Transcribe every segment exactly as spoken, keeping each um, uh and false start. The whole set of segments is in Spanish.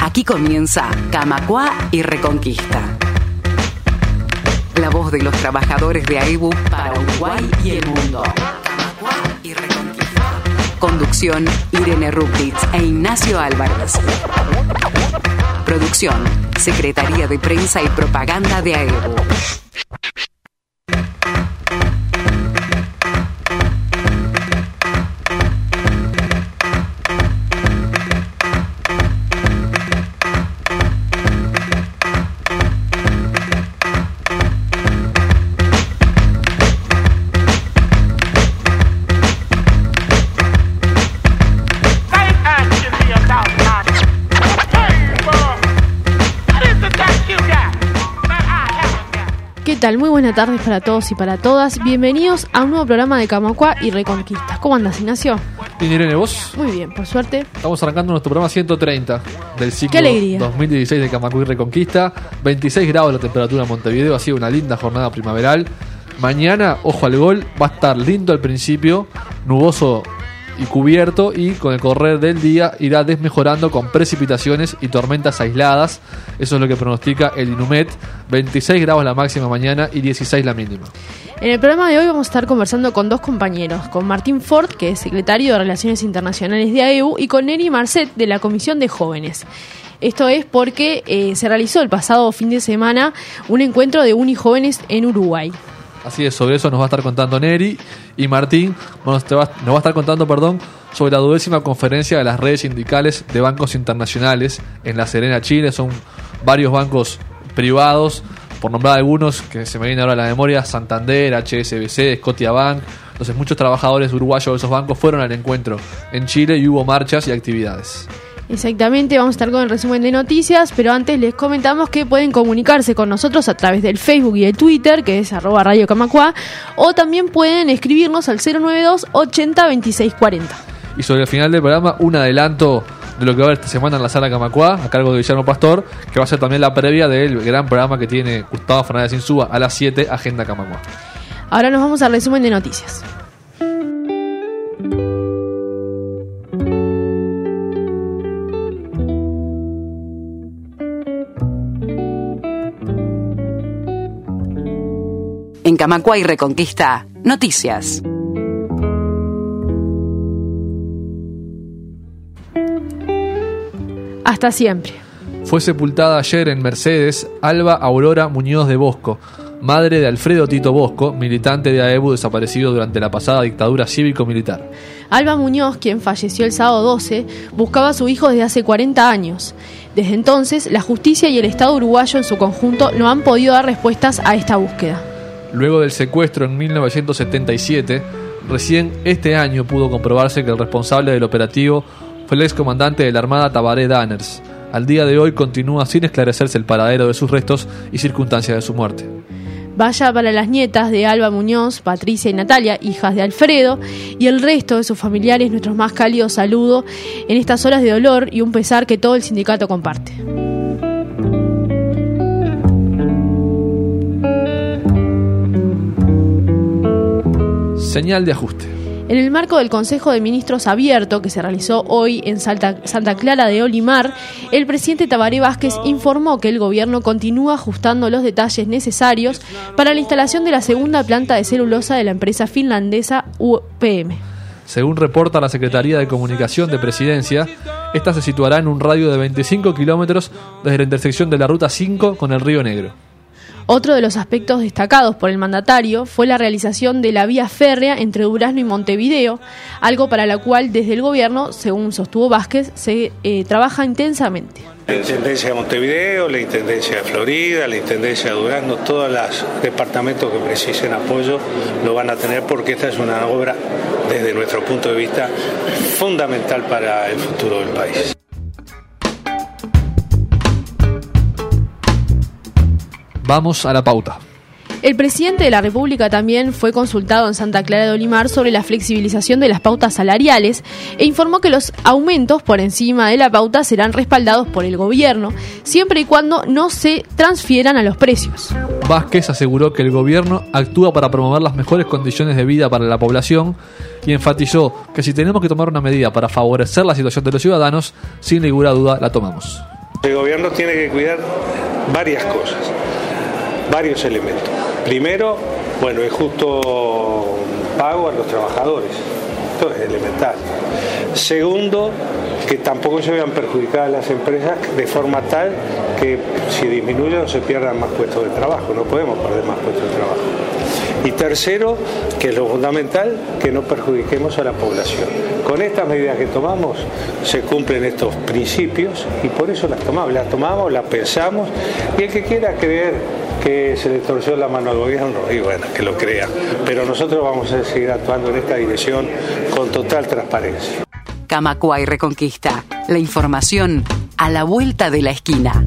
Aquí comienza Camacuá y Reconquista. La voz de los trabajadores de A E B U para Uruguay y el mundo. Camacuá y Reconquista. Conducción: Irene Ruptitz e Ignacio Álvarez. Producción: Secretaría de Prensa y Propaganda de A E B U. ¿Qué tal? Muy buenas tardes para todos y para todas. Bienvenidos a un nuevo programa de Camacuá y Reconquista. ¿Cómo andas, Ignacio? Bien, Irene, ¿vos? Muy bien, por suerte. Estamos arrancando nuestro programa ciento treinta del ciclo ¡Qué alegría! dos mil dieciséis de Camacuá y Reconquista. veintiséis grados la temperatura en Montevideo, ha sido una linda jornada primaveral. Mañana, ojo al gol, va a estar lindo al principio, nuboso y cubierto, y con el correr del día irá desmejorando con precipitaciones y tormentas aisladas. Eso es lo que pronostica el INUMET. veintiséis grados la máxima mañana y dieciséis la mínima. En el programa de hoy vamos a estar conversando con dos compañeros, con Martín Ford, que es secretario de Relaciones Internacionales de A E B U, y con Neri Marcet, de la Comisión de Jóvenes. Esto es porque eh, se realizó el pasado fin de semana un encuentro de Unijóvenes en Uruguay. Así es, sobre eso nos va a estar contando Neri, y Martín bueno, te va, nos va a estar contando perdón, sobre la duodécima conferencia de las redes sindicales de bancos internacionales en La Serena, Chile. Son varios bancos privados, por nombrar algunos que se me vienen ahora a la memoria: Santander, H S B C, Scotiabank. Entonces muchos trabajadores uruguayos de esos bancos fueron al encuentro en Chile y hubo marchas y actividades. Exactamente, vamos a estar con el resumen de noticias, pero antes les comentamos que pueden comunicarse con nosotros a través del Facebook y el Twitter, que es arroba Radio Camacuá, o también pueden escribirnos al cero noventa y dos ochenta veintiséis cuarenta. Y sobre el final del programa, un adelanto de lo que va a haber esta semana en la Sala Camacuá, a cargo de Guillermo Pastor, que va a ser también la previa del gran programa que tiene Gustavo Fernández Insúa a las siete, Agenda Camacuá. Ahora nos vamos al resumen de noticias. En Camacuá y Reconquista, noticias. Hasta siempre. Fue sepultada ayer en Mercedes Alba Aurora Muñoz de Bosco, madre de Alfredo Tito Bosco, militante de A E B U desaparecido durante la pasada dictadura cívico-militar. Alba Muñoz, quien falleció el sábado doce, buscaba a su hijo desde hace cuarenta años. Desde entonces, la justicia y el Estado uruguayo en su conjunto no han podido dar respuestas a esta búsqueda. Luego del secuestro en mil novecientos setenta y siete, recién este año pudo comprobarse que el responsable del operativo fue el excomandante de la Armada Tabaré Danners. Al día de hoy continúa sin esclarecerse el paradero de sus restos y circunstancias de su muerte. Vaya para las nietas de Alba Muñoz, Patricia y Natalia, hijas de Alfredo, y el resto de sus familiares, nuestros más cálidos saludos en estas horas de dolor y un pesar que todo el sindicato comparte. Señal de ajuste. En el marco del Consejo de Ministros abierto que se realizó hoy en Salta, Santa Clara de Olimar, el presidente Tabaré Vázquez informó que el gobierno continúa ajustando los detalles necesarios para la instalación de la segunda planta de celulosa de la empresa finlandesa U P M. Según reporta la Secretaría de Comunicación de Presidencia, esta se situará en un radio de veinticinco kilómetros desde la intersección de la Ruta cinco con el Río Negro. Otro de los aspectos destacados por el mandatario fue la realización de la vía férrea entre Durazno y Montevideo, algo para la cual desde el gobierno, según sostuvo Vázquez, se eh, trabaja intensamente. La Intendencia de Montevideo, la Intendencia de Florida, la Intendencia de Durazno, todos los departamentos que precisen apoyo lo van a tener, porque esta es una obra, desde nuestro punto de vista, fundamental para el futuro del país. Vamos a la pauta. El presidente de la República también fue consultado en Santa Clara de Olimar sobre la flexibilización de las pautas salariales e informó que los aumentos por encima de la pauta serán respaldados por el gobierno, siempre y cuando no se transfieran a los precios. Vázquez aseguró que el gobierno actúa para promover las mejores condiciones de vida para la población y enfatizó que si tenemos que tomar una medida para favorecer la situación de los ciudadanos, sin ninguna duda la tomamos. El gobierno tiene que cuidar varias cosas, varios elementos. Primero, bueno, el justo pago a los trabajadores, esto es elemental. Segundo, que tampoco se vean perjudicadas las empresas de forma tal que si disminuyen se pierdan más puestos de trabajo, no podemos perder más puestos de trabajo. Y tercero, que es lo fundamental, que no perjudiquemos a la población. Con estas medidas que tomamos se cumplen estos principios y por eso las tomamos, las tomamos, las pensamos y el que quiera creer que se le torció la mano al gobierno, y bueno, que lo crea. Pero nosotros vamos a seguir actuando en esta dirección con total transparencia. Camacuá y Reconquista. La información a la vuelta de la esquina.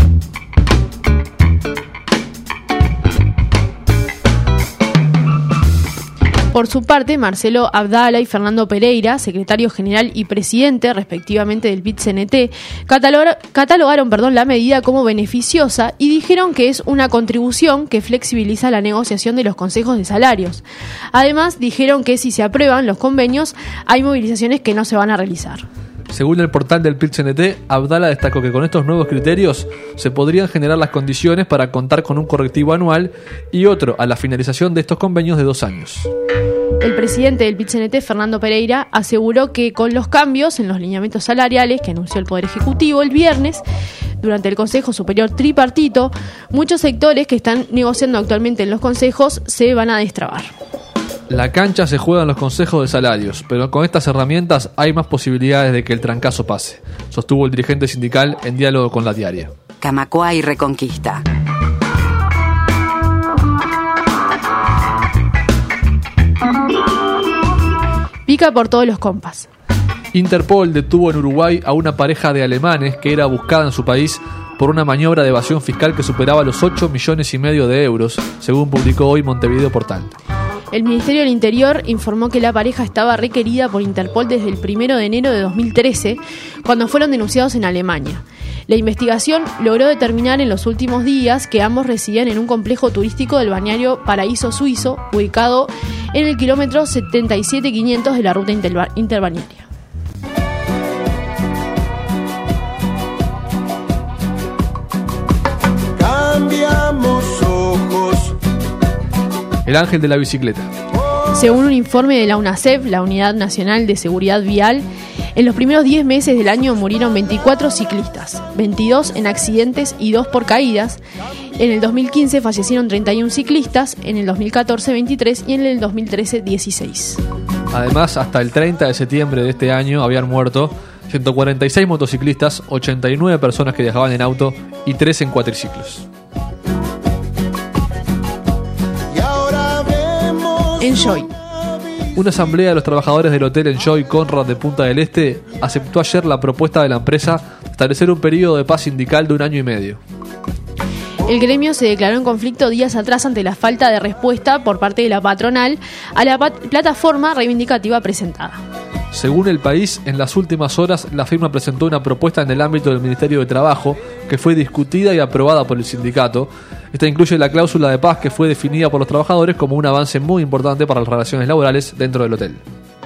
Por su parte, Marcelo Abdala y Fernando Pereira, secretario general y presidente respectivamente del P I T C N T, catalogaron, catalogaron perdón, la medida como beneficiosa y dijeron que es una contribución que flexibiliza la negociación de los consejos de salarios. Además, dijeron que si se aprueban los convenios, hay movilizaciones que no se van a realizar. Según el portal del P I T C N T, Abdala destacó que con estos nuevos criterios se podrían generar las condiciones para contar con un correctivo anual y otro a la finalización de estos convenios de dos años. El presidente del P I T C N T, Fernando Pereira, aseguró que con los cambios en los lineamientos salariales que anunció el Poder Ejecutivo el viernes, durante el Consejo Superior Tripartito, muchos sectores que están negociando actualmente en los consejos se van a destrabar. La cancha se juega en los consejos de salarios, pero con estas herramientas hay más posibilidades de que el trancazo pase, sostuvo el dirigente sindical en diálogo con La Diaria. Camacuá y Reconquista. Pica por todos los compas. Interpol detuvo en Uruguay a una pareja de alemanes que era buscada en su país por una maniobra de evasión fiscal que superaba los ocho millones y medio de euros, según publicó hoy Montevideo Portal. El Ministerio del Interior informó que la pareja estaba requerida por Interpol desde el primero de enero de dos mil trece, cuando fueron denunciados en Alemania. La investigación logró determinar en los últimos días que ambos residían en un complejo turístico del balneario Paraíso Suizo, ubicado en el kilómetro setenta y siete quinientos de la ruta interba- interbalnearia. Cambiamos ojos. El ángel de la bicicleta. Según un informe de la UNACEF, la Unidad Nacional de Seguridad Vial, en los primeros diez meses del año murieron veinticuatro ciclistas, veintidós en accidentes y dos por caídas. En el dos mil quince fallecieron treinta y uno ciclistas, en el dos mil catorce veintitrés y en el dos mil trece dieciséis. Además, hasta el treinta de septiembre de este año habían muerto ciento cuarenta y seis motociclistas, ochenta y nueve personas que viajaban en auto y tres en cuatriciclos. Enjoy. Una asamblea de los trabajadores del Hotel Enjoy Conrad de Punta del Este aceptó ayer la propuesta de la empresa de establecer un periodo de paz sindical de un año y medio. El gremio se declaró en conflicto días atrás ante la falta de respuesta por parte de la patronal a la pat- plataforma reivindicativa presentada. Según El País, en las últimas horas la firma presentó una propuesta en el ámbito del Ministerio de Trabajo que fue discutida y aprobada por el sindicato. Esta incluye la cláusula de paz que fue definida por los trabajadores como un avance muy importante para las relaciones laborales dentro del hotel.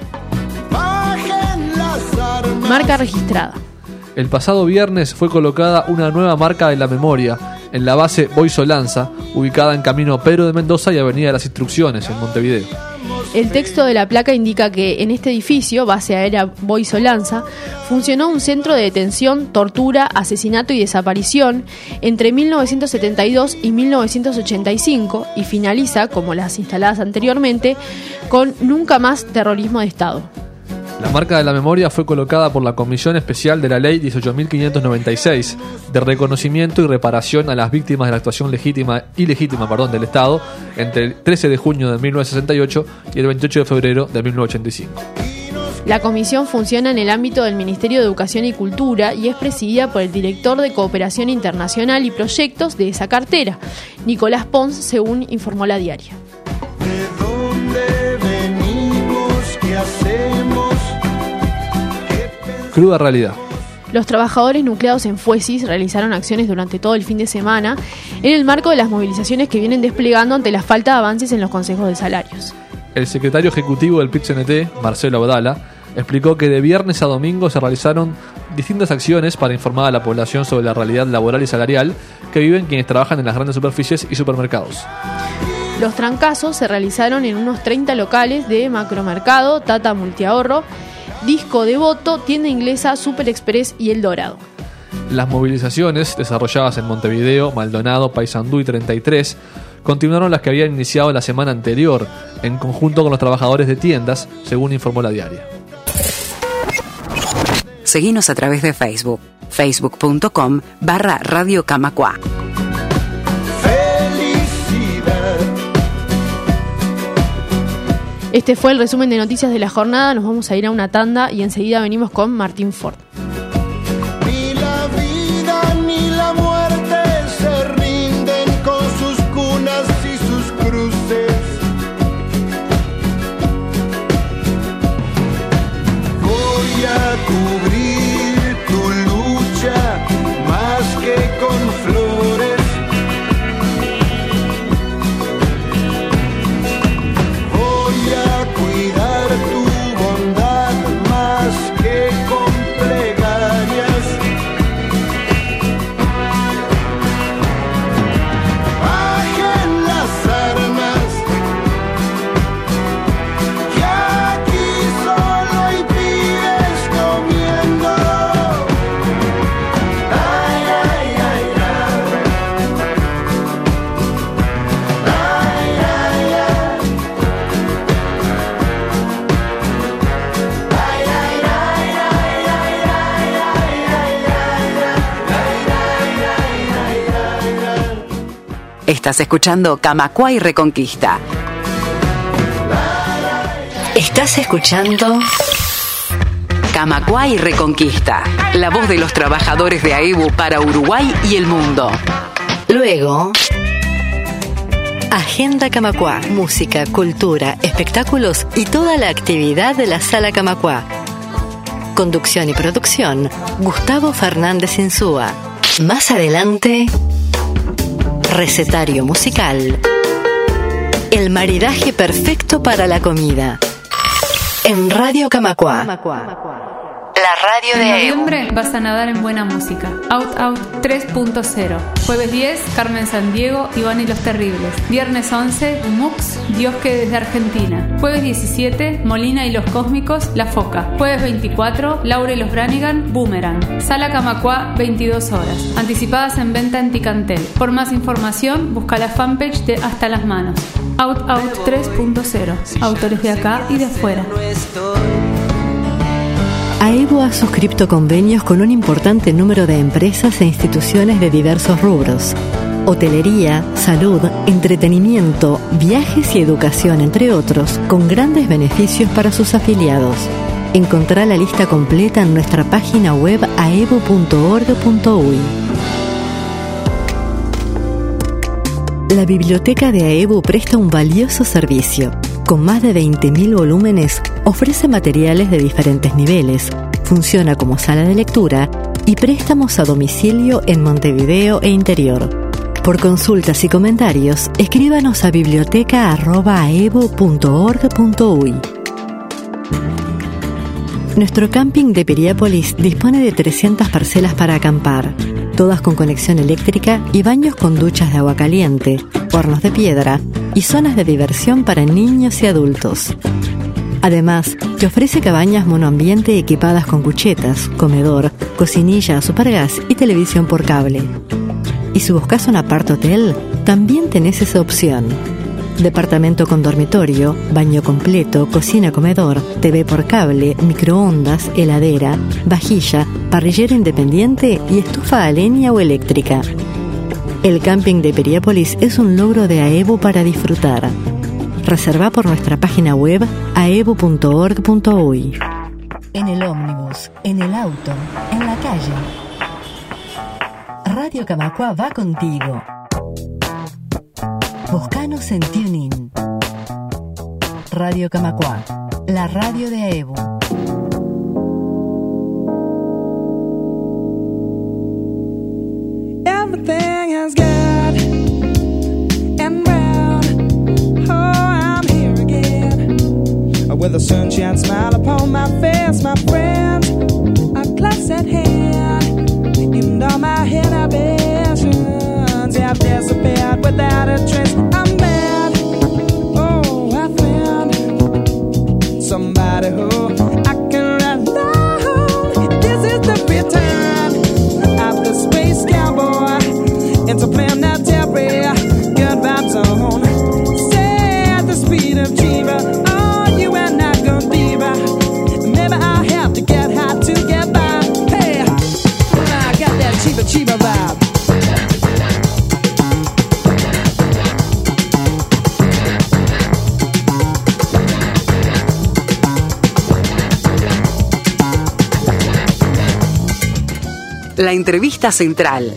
Marca registrada. El pasado viernes fue colocada una nueva marca de la memoria en la base Boisolanza, ubicada en Camino Pedro de Mendoza y Avenida de las Instrucciones, en Montevideo. El texto de la placa indica que en este edificio, base aérea Boisolanza, funcionó un centro de detención, tortura, asesinato y desaparición entre mil novecientos setenta y dos y mil novecientos ochenta y cinco y finaliza, como las instaladas anteriormente, con Nunca más terrorismo de Estado. La marca de la memoria fue colocada por la Comisión Especial de la Ley dieciocho mil quinientos noventa y seis de reconocimiento y reparación a las víctimas de la actuación legítima ilegítima perdón, del Estado entre el trece de junio de mil novecientos sesenta y ocho y el veintiocho de febrero de mil novecientos ochenta y cinco. La comisión funciona en el ámbito del Ministerio de Educación y Cultura y es presidida por el director de Cooperación Internacional y Proyectos de esa cartera, Nicolás Pons, según informó La Diaria. ¿De dónde venimos? ¿Qué hacemos? Cruda realidad. Los trabajadores nucleados en Fuesis realizaron acciones durante todo el fin de semana en el marco de las movilizaciones que vienen desplegando ante la falta de avances en los consejos de salarios. El secretario ejecutivo del P I T C N T, Marcelo Abdala, explicó que de viernes a domingo se realizaron distintas acciones para informar a la población sobre la realidad laboral y salarial que viven quienes trabajan en las grandes superficies y supermercados. Los trancazos se realizaron en unos treinta locales de Macromercado, Tata Multiahorro, Disco Devoto, Tienda Inglesa, Super Express y El Dorado. Las movilizaciones desarrolladas en Montevideo, Maldonado, Paysandú y treinta y tres continuaron las que habían iniciado la semana anterior, en conjunto con los trabajadores de tiendas, según informó La Diaria. Seguinos a través de Facebook, facebook punto com barra Radio Camacua. Este fue el resumen de noticias de la jornada. Nos vamos a ir a una tanda y enseguida venimos con Martín Ford. Ni la vida ni la muerte se rinden con sus cunas y sus cruces. Voy a cubrir tu lucha más que con flores. Voy a cuidar tu bondad más que con plegarias. Bajen las armas, que aquí solo hay pibes comiendo. Ay, ay, ay, ay. Ay, ay, ay. Estás escuchando Camacua y Reconquista. Estás escuchando Camacua y Reconquista. La voz de los trabajadores de AEBU para Uruguay y el mundo. Luego Agenda Camacua, música, cultura, espectáculos y toda la actividad de la Sala Camacua. Conducción y producción, Gustavo Fernández Insúa. Más adelante, recetario musical. El maridaje perfecto para la comida. En Radio Camacua. La radio En de AEBU. noviembre vas a nadar en buena música. Out Out tres punto cero. Jueves diez, Carmen Sandiego, Iván y los Terribles. Viernes once, Mux, Dios que desde Argentina. Jueves diecisiete, Molina y los Cósmicos, La Foca. Jueves veinticuatro, Laura y los Branigan, Boomerang. Sala Camacua, veintidós horas. Anticipadas en venta en Ticantel. Por más información, busca la fanpage de Hasta las Manos. Out Out tres punto cero. Autores de acá y de afuera. AEBU ha suscrito convenios con un importante número de empresas e instituciones de diversos rubros: hotelería, salud, entretenimiento, viajes y educación, entre otros, con grandes beneficios para sus afiliados. Encontrá la lista completa en nuestra página web aebu punto org punto uy. La biblioteca de AEBU presta un valioso servicio. Con más de veinte mil volúmenes, ofrece materiales de diferentes niveles, funciona como sala de lectura y préstamos a domicilio en Montevideo e interior. Por consultas y comentarios, escríbanos a biblioteca arroba aebu punto org punto uy. Nuestro camping de Piriápolis dispone de trescientas parcelas para acampar, todas con conexión eléctrica y baños con duchas de agua caliente, hornos de piedra y zonas de diversión para niños y adultos. Además, te ofrece cabañas monoambiente equipadas con cuchetas, comedor, cocinilla, supergas y televisión por cable. Y si buscas un apart hotel, también tenés esa opción. Departamento con dormitorio, baño completo, cocina, comedor, T V por cable, microondas, heladera, vajilla, parrillera independiente y estufa a leña o eléctrica. El camping de Piriápolis es un logro de AEBU para disfrutar. Reserva por nuestra página web aebu punto org punto uy. En el ómnibus, en el auto, en la calle. Radio Camacua va contigo. Buscanos en TuneIn. Radio Camacua, la radio de AEBU. Everything has got and round. Oh, I'm here again with a sunshine smile upon my face, my friends are close at hand, and all my inhibitions have disappeared without a trace. I'm mad, oh, I found somebody who I can rely on. This is the return of the space cowboy into planetary good vibes on. Say at the speed of Chiba, oh, you and I gonna diva. Maybe I'll have to get high to get by. Hey, I got that Chiba Chiba vibe. La entrevista central.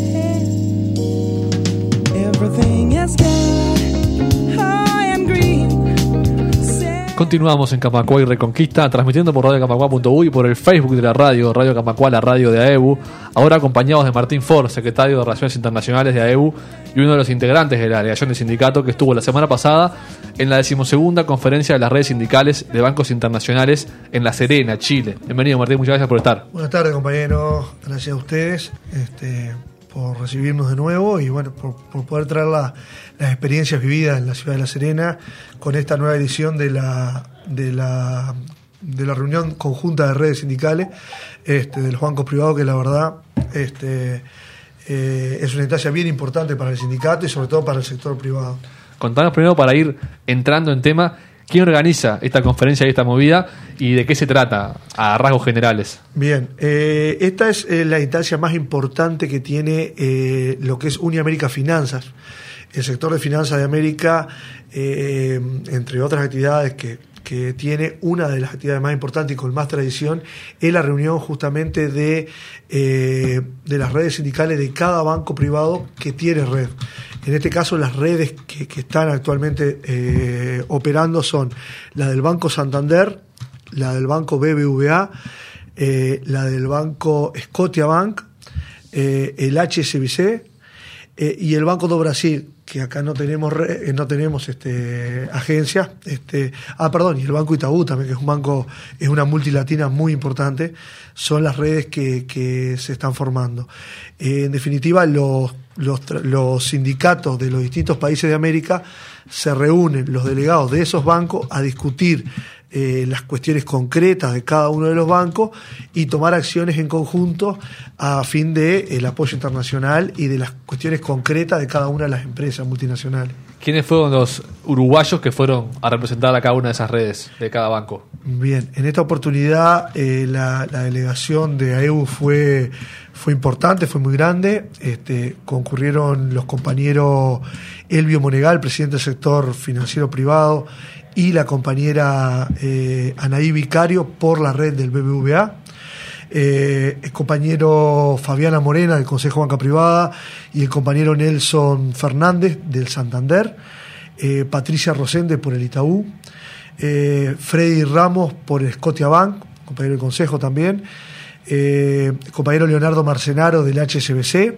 Continuamos en Camacua y Reconquista, transmitiendo por radio camacua punto u y por el Facebook de la radio, Radio Camacua, la radio de A E B U. Ahora acompañados de Martín Ford, secretario de Relaciones Internacionales de A E B U y uno de los integrantes de la delegación de sindicato que estuvo la semana pasada en la decimosegunda conferencia de las redes sindicales de bancos internacionales en La Serena, Chile. Bienvenido, Martín, muchas gracias por estar. Buenas tardes, compañeros. Gracias a ustedes este, por recibirnos de nuevo y bueno, por, por poder traer la, las experiencias vividas en la ciudad de La Serena con esta nueva edición de la de la de la reunión conjunta de redes sindicales este, de los bancos privados, que la verdad este, eh, es una instancia bien importante para el sindicato y sobre todo para el sector privado. Contanos primero, para ir entrando en tema, ¿quién organiza esta conferencia y esta movida y de qué se trata a rasgos generales? Bien, eh, esta es eh, la instancia más importante que tiene eh, lo que es Uniamérica Finanzas. El sector de finanzas de América, eh, entre otras actividades que, que tiene, una de las actividades más importantes y con más tradición es la reunión justamente de, eh, de las redes sindicales de cada banco privado que tiene red. En este caso, las redes que, que están actualmente eh, operando son la del Banco Santander, la del Banco B B V A, eh, la del Banco Scotiabank, eh, el H S B C eh, y el Banco do Brasil, que acá no tenemos re, no tenemos este agencias, este ah perdón, y el Banco Itaú también, que es un banco, es una multilatina muy importante. Son las redes que, que se están formando. Eh, en definitiva, los, los los sindicatos de los distintos países de América se reúnen, los delegados de esos bancos, a discutir Eh, las cuestiones concretas de cada uno de los bancos y tomar acciones en conjunto a fin de el apoyo internacional y de las cuestiones concretas de cada una de las empresas multinacionales. ¿Quiénes fueron los uruguayos que fueron a representar a cada una de esas redes de cada banco? Bien, en esta oportunidad eh, la, la delegación de A E B U fue, fue importante, fue muy grande. Este, concurrieron los compañeros Elvio Monegal, presidente del sector financiero privado, y la compañera eh, Anaí Vicario por la red del B B V A, eh, el compañero Fabiana Morena del Consejo Banca Privada y el compañero Nelson Fernández del Santander, eh, Patricia Rosende por el Itaú, eh, Freddy Ramos por el Scotiabank, compañero del Consejo también, eh, el compañero Leonardo Marcenaro del H S B C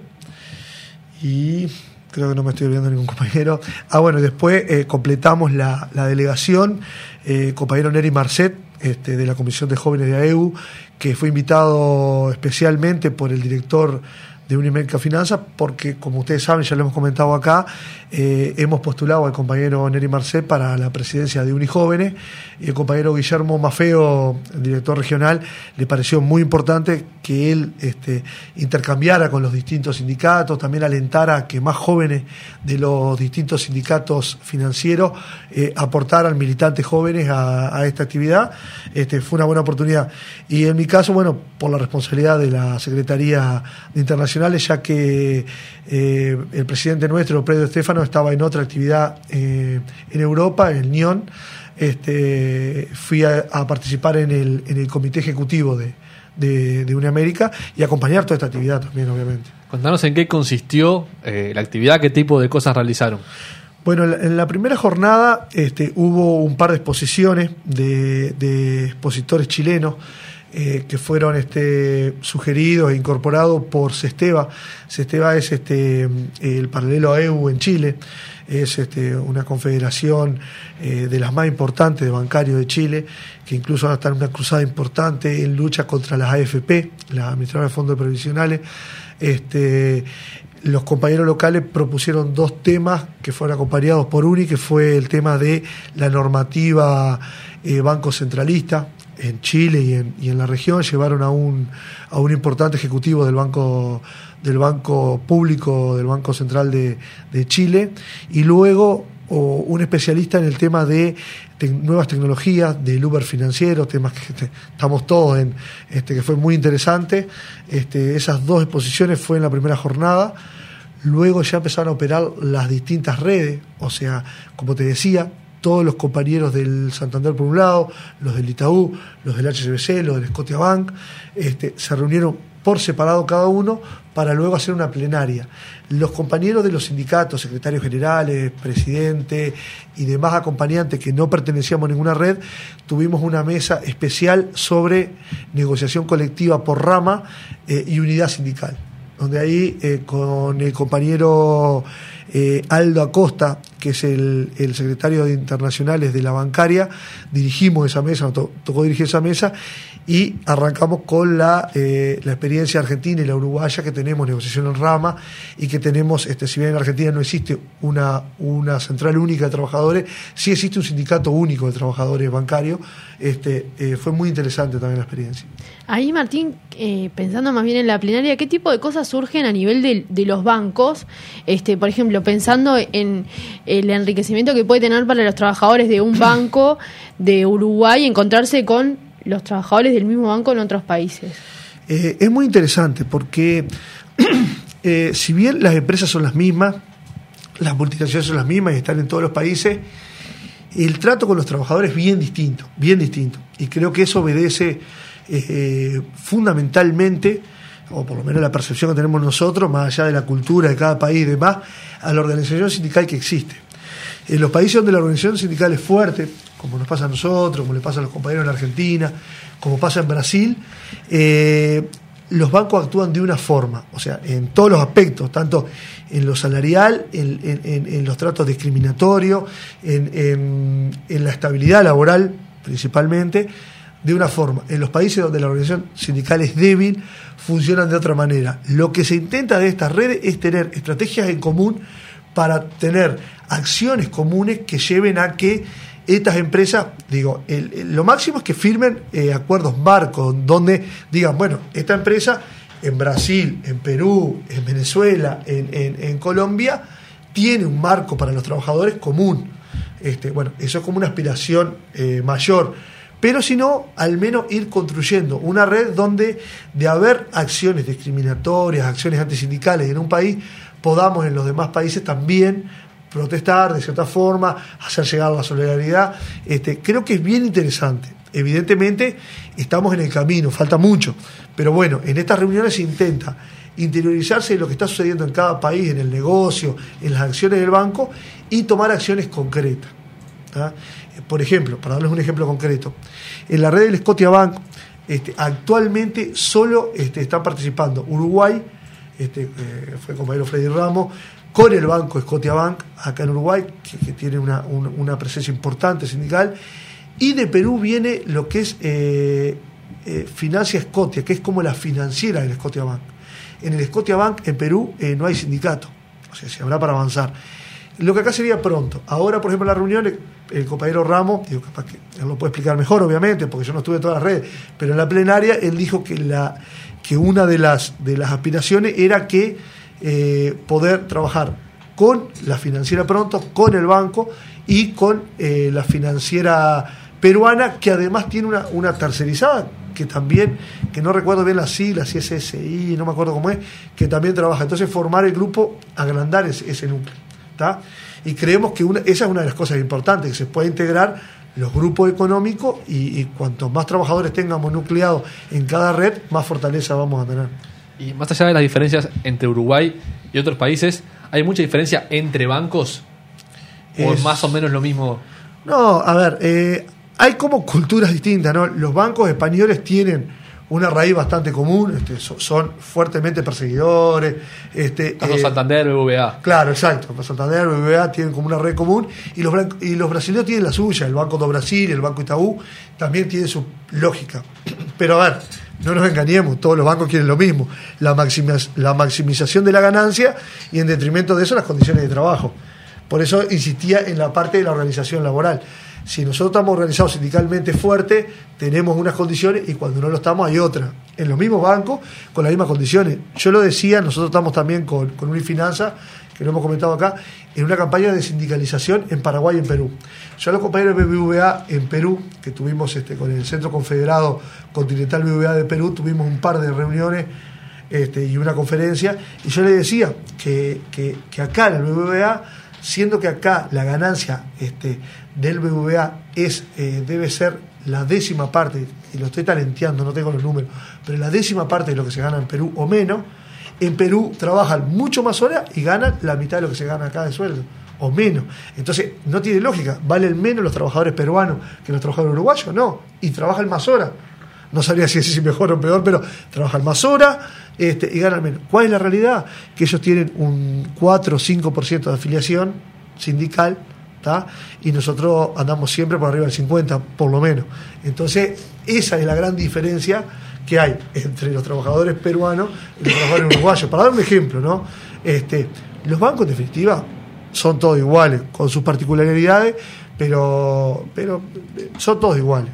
y... creo que no me estoy olvidando ningún compañero. Ah, bueno, después eh, completamos la, la delegación, eh, compañero Neri Marcet, este, de la Comisión de Jóvenes de A E B U, que fue invitado especialmente por el director de Uniamérica Finanzas, porque, como ustedes saben, ya lo hemos comentado acá, eh, hemos postulado al compañero Neri Marcet para la presidencia de Unijóvenes, y el compañero Guillermo Mafeo, el director regional, le pareció muy importante que él este, intercambiara con los distintos sindicatos, también alentara a que más jóvenes de los distintos sindicatos financieros eh, aportaran militantes jóvenes a, a esta actividad. Este, fue una buena oportunidad. Y en mi caso, bueno, por la responsabilidad de la Secretaría de Internacionales, ya que eh, el presidente nuestro, Pedro Estefano, estaba en otra actividad eh, en Europa, en el N I O N, este, fui a, a participar en el, en el comité ejecutivo de, de, de Uniamérica y acompañar toda esta actividad también, obviamente. Contanos en qué consistió eh, la actividad, qué tipo de cosas realizaron. Bueno, en la primera jornada este, hubo un par de exposiciones de, de expositores chilenos. eh, que fueron este, sugeridos e incorporados por Cesteba. Cesteba es este, el paralelo a E U en Chile, es este, una confederación eh, de las más importantes de bancarios de Chile, que incluso van a estar en una cruzada importante en lucha contra las A F P, las administradoras de fondos previsionales. Este, los compañeros locales propusieron dos temas que fueron acompañados por uno, y que fue el tema de la normativa eh, banco centralista en Chile y en, y en la región. Llevaron a un, a un importante ejecutivo del banco del banco público, del Banco Central de, de Chile, y luego o un especialista en el tema de te, nuevas tecnologías, del Uber financiero, temas que este, estamos todos en, este, que fue muy interesante. Este, esas dos exposiciones fue en la primera jornada. Luego ya empezaron a operar las distintas redes, o sea, como te decía, todos los compañeros del Santander por un lado, los del Itaú, los del H S B C, los del Scotiabank, este, se reunieron por separado cada uno para luego hacer una plenaria. Los compañeros de los sindicatos, secretarios generales, presidente y demás acompañantes que no pertenecíamos a ninguna red, tuvimos una mesa especial sobre negociación colectiva por rama eh, y unidad sindical, donde ahí eh, con el compañero eh, Aldo Acosta, que es el, el secretario de internacionales de la bancaria, dirigimos esa mesa, nos to- tocó dirigir esa mesa, y arrancamos con la, eh, la experiencia argentina y la uruguaya, que tenemos negociación en rama, y que tenemos, este, si bien en Argentina no existe una, una central única de trabajadores, sí existe un sindicato único de trabajadores bancarios. Este, eh, fue muy interesante también la experiencia. Ahí, Martín, eh, pensando más bien en la plenaria, ¿qué tipo de cosas surgen a nivel de, de los bancos? Este, por ejemplo, pensando en el enriquecimiento que puede tener para los trabajadores de un banco de Uruguay encontrarse con los trabajadores del mismo banco en otros países. Eh, es muy interesante porque eh, si bien las empresas son las mismas, las multinacionales son las mismas y están en todos los países, el trato con los trabajadores es bien distinto, bien distinto. Y creo que eso obedece eh, fundamentalmente, o por lo menos la percepción que tenemos nosotros, más allá de la cultura de cada país y demás, a la organización sindical que existe. En los países donde la organización sindical es fuerte, como nos pasa a nosotros, como le pasa a los compañeros en Argentina, como pasa en Brasil, eh, los bancos actúan de una forma, o sea, en todos los aspectos, tanto en lo salarial, en, en, en los tratos discriminatorios, en, en, en la estabilidad laboral principalmente, de una forma. En los países donde la organización sindical es débil, funcionan de otra manera. Lo que se intenta de estas redes es tener estrategias en común para tener acciones comunes que lleven a que estas empresas, digo, el, el, lo máximo es que firmen eh, acuerdos marcos, donde digan, bueno, esta empresa en Brasil, en Perú, en Venezuela, en, en, en Colombia, tiene un marco para los trabajadores común. Este, bueno, eso es como una aspiración eh, mayor. Pero si no, al menos ir construyendo una red donde, de haber acciones discriminatorias, acciones antisindicales en un país, podamos en los demás países también protestar de cierta forma, hacer llegar la solidaridad. Este, creo que es bien interesante. Evidentemente estamos en el camino, falta mucho, pero bueno, en estas reuniones se intenta interiorizarse de lo que está sucediendo en cada país, en el negocio, en las acciones del banco, y tomar acciones concretas. ¿tá? Por ejemplo, para darles un ejemplo concreto, en la red del Scotiabank este, actualmente solo este, están participando Uruguay, este, eh, fue el compañero Freddy Ramos, con el banco Scotiabank acá en Uruguay, que, que tiene una, una, una presencia importante sindical, y de Perú viene lo que es eh, eh, Financia Scotia, que es como la financiera del Scotiabank. En el Scotiabank en Perú eh, no hay sindicato, o sea, se habrá para avanzar. Lo que acá sería pronto. Ahora, por ejemplo, en la reunión, el, el compañero Ramos, digo, capaz que él lo puede explicar mejor, obviamente, porque yo no estuve en todas las redes, pero en la plenaria él dijo que, la, que una de las, de las aspiraciones era que eh, poder trabajar con la financiera pronto, con el banco y con eh, la financiera peruana, que además tiene una, una tercerizada, que también, que no recuerdo bien las siglas, si es S I, no me acuerdo cómo es, que también trabaja. Entonces, formar el grupo, agrandar ese, ese núcleo. ¿tá? Y creemos que una, esa es una de las cosas importantes, que se puede integrar los grupos económicos y, y cuanto más trabajadores tengamos nucleados en cada red, más fortaleza vamos a tener. Y más allá de las diferencias entre Uruguay y otros países, ¿hay mucha diferencia entre bancos? ¿O es más o menos lo mismo? No, a ver, eh, hay como culturas distintas, ¿no? Los bancos españoles tienen una raíz bastante común, este, so, son fuertemente perseguidores. Este, Caso eh, Santander, B B V A. Claro, exacto. Santander, B B V A tienen como una red común y los, y los brasileños tienen la suya. El Banco do Brasil, el Banco Itaú también tienen su lógica. Pero a ver, no nos engañemos, todos los bancos quieren lo mismo, la, maximiz- la maximización de la ganancia y en detrimento de eso las condiciones de trabajo. Por eso insistía en la parte de la organización laboral. Si nosotros estamos organizados sindicalmente fuerte, tenemos unas condiciones y cuando no lo estamos hay otra. En los mismos bancos, con las mismas condiciones. Yo lo decía, nosotros estamos también con, con Unifinanza, que lo hemos comentado acá, en una campaña de sindicalización en Paraguay y en Perú. Yo a los compañeros de B B V A en Perú, que tuvimos este, con el Centro Confederado Continental B B V A de Perú, tuvimos un par de reuniones este, y una conferencia, y yo les decía que, que, que acá en el B B V A, siendo que acá la ganancia este, del B B V A es, eh, debe ser la décima parte, y lo estoy talenteando, no tengo los números, pero la décima parte de lo que se gana en Perú o menos, en Perú trabajan mucho más horas y ganan la mitad de lo que se gana acá de sueldo, o menos. Entonces, no tiene lógica, valen menos los trabajadores peruanos que los trabajadores uruguayos, no, y trabajan más horas. No sabría si es mejor o peor, pero trabajan más horas este, y ganan menos. ¿Cuál es la realidad? Que ellos tienen un cuatro o cinco por ciento de afiliación sindical, ¿tá? Y nosotros andamos siempre por arriba del cincuenta por ciento, por lo menos. Entonces, esa es la gran diferencia que hay entre los trabajadores peruanos y los trabajadores uruguayos. Para dar un ejemplo, ¿no? Este, los bancos, en definitiva, son todos iguales, con sus particularidades, pero, pero son todos iguales.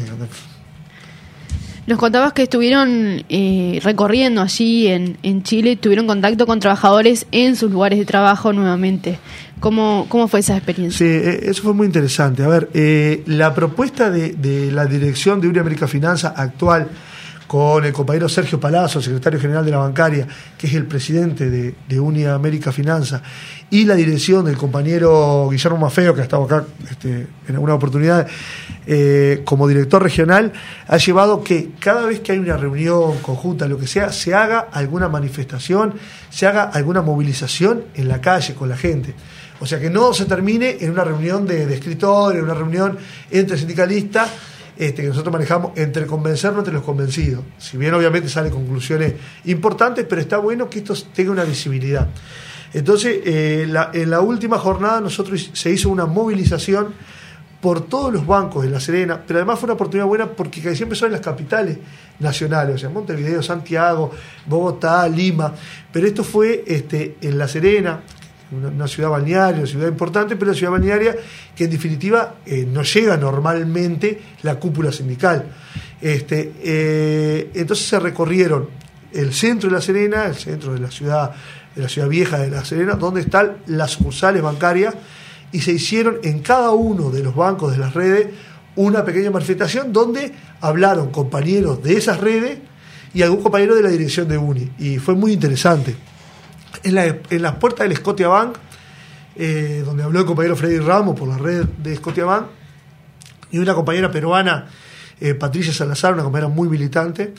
Nos contabas que estuvieron eh, recorriendo allí en, en Chile, tuvieron contacto con trabajadores en sus lugares de trabajo nuevamente. ¿Cómo, cómo fue esa experiencia? Sí, eso fue muy interesante. A ver, eh, la propuesta de, de la dirección de Uniamérica Finanza actual, con el compañero Sergio Palazzo, secretario general de la bancaria, que es el presidente de, de Uniamérica Finanza, y la dirección del compañero Guillermo Maffeo, que ha estado acá este, en alguna oportunidad eh, como director regional, ha llevado que cada vez que hay una reunión conjunta, lo que sea, se haga alguna manifestación, se haga alguna movilización en la calle con la gente. O sea, que no se termine en una reunión de, de escritores, en una reunión entre sindicalistas, Este, que nosotros manejamos entre convencernos entre los convencidos. Si bien obviamente salen conclusiones importantes, pero está bueno que esto tenga una visibilidad. Entonces, eh, la, en la última jornada nosotros se hizo una movilización por todos los bancos de La Serena, pero además fue una oportunidad buena porque siempre son en las capitales nacionales, o sea, Montevideo, Santiago, Bogotá, Lima, pero esto fue este, en La Serena, Una, una ciudad balnearia, una ciudad importante, pero una ciudad balnearia que en definitiva eh, no llega normalmente la cúpula sindical. Este, eh, entonces se recorrieron el centro de La Serena, el centro de la ciudad, de la ciudad vieja de La Serena, donde están las sucursales bancarias, y se hicieron en cada uno de los bancos de las redes una pequeña manifestación donde hablaron compañeros de esas redes y algún compañero de la dirección de Uni, y fue muy interesante. En, la, en las puertas del Scotiabank, eh, donde habló el compañero Freddy Ramos por la red de Scotiabank, y una compañera peruana, eh, Patricia Salazar, una compañera muy militante,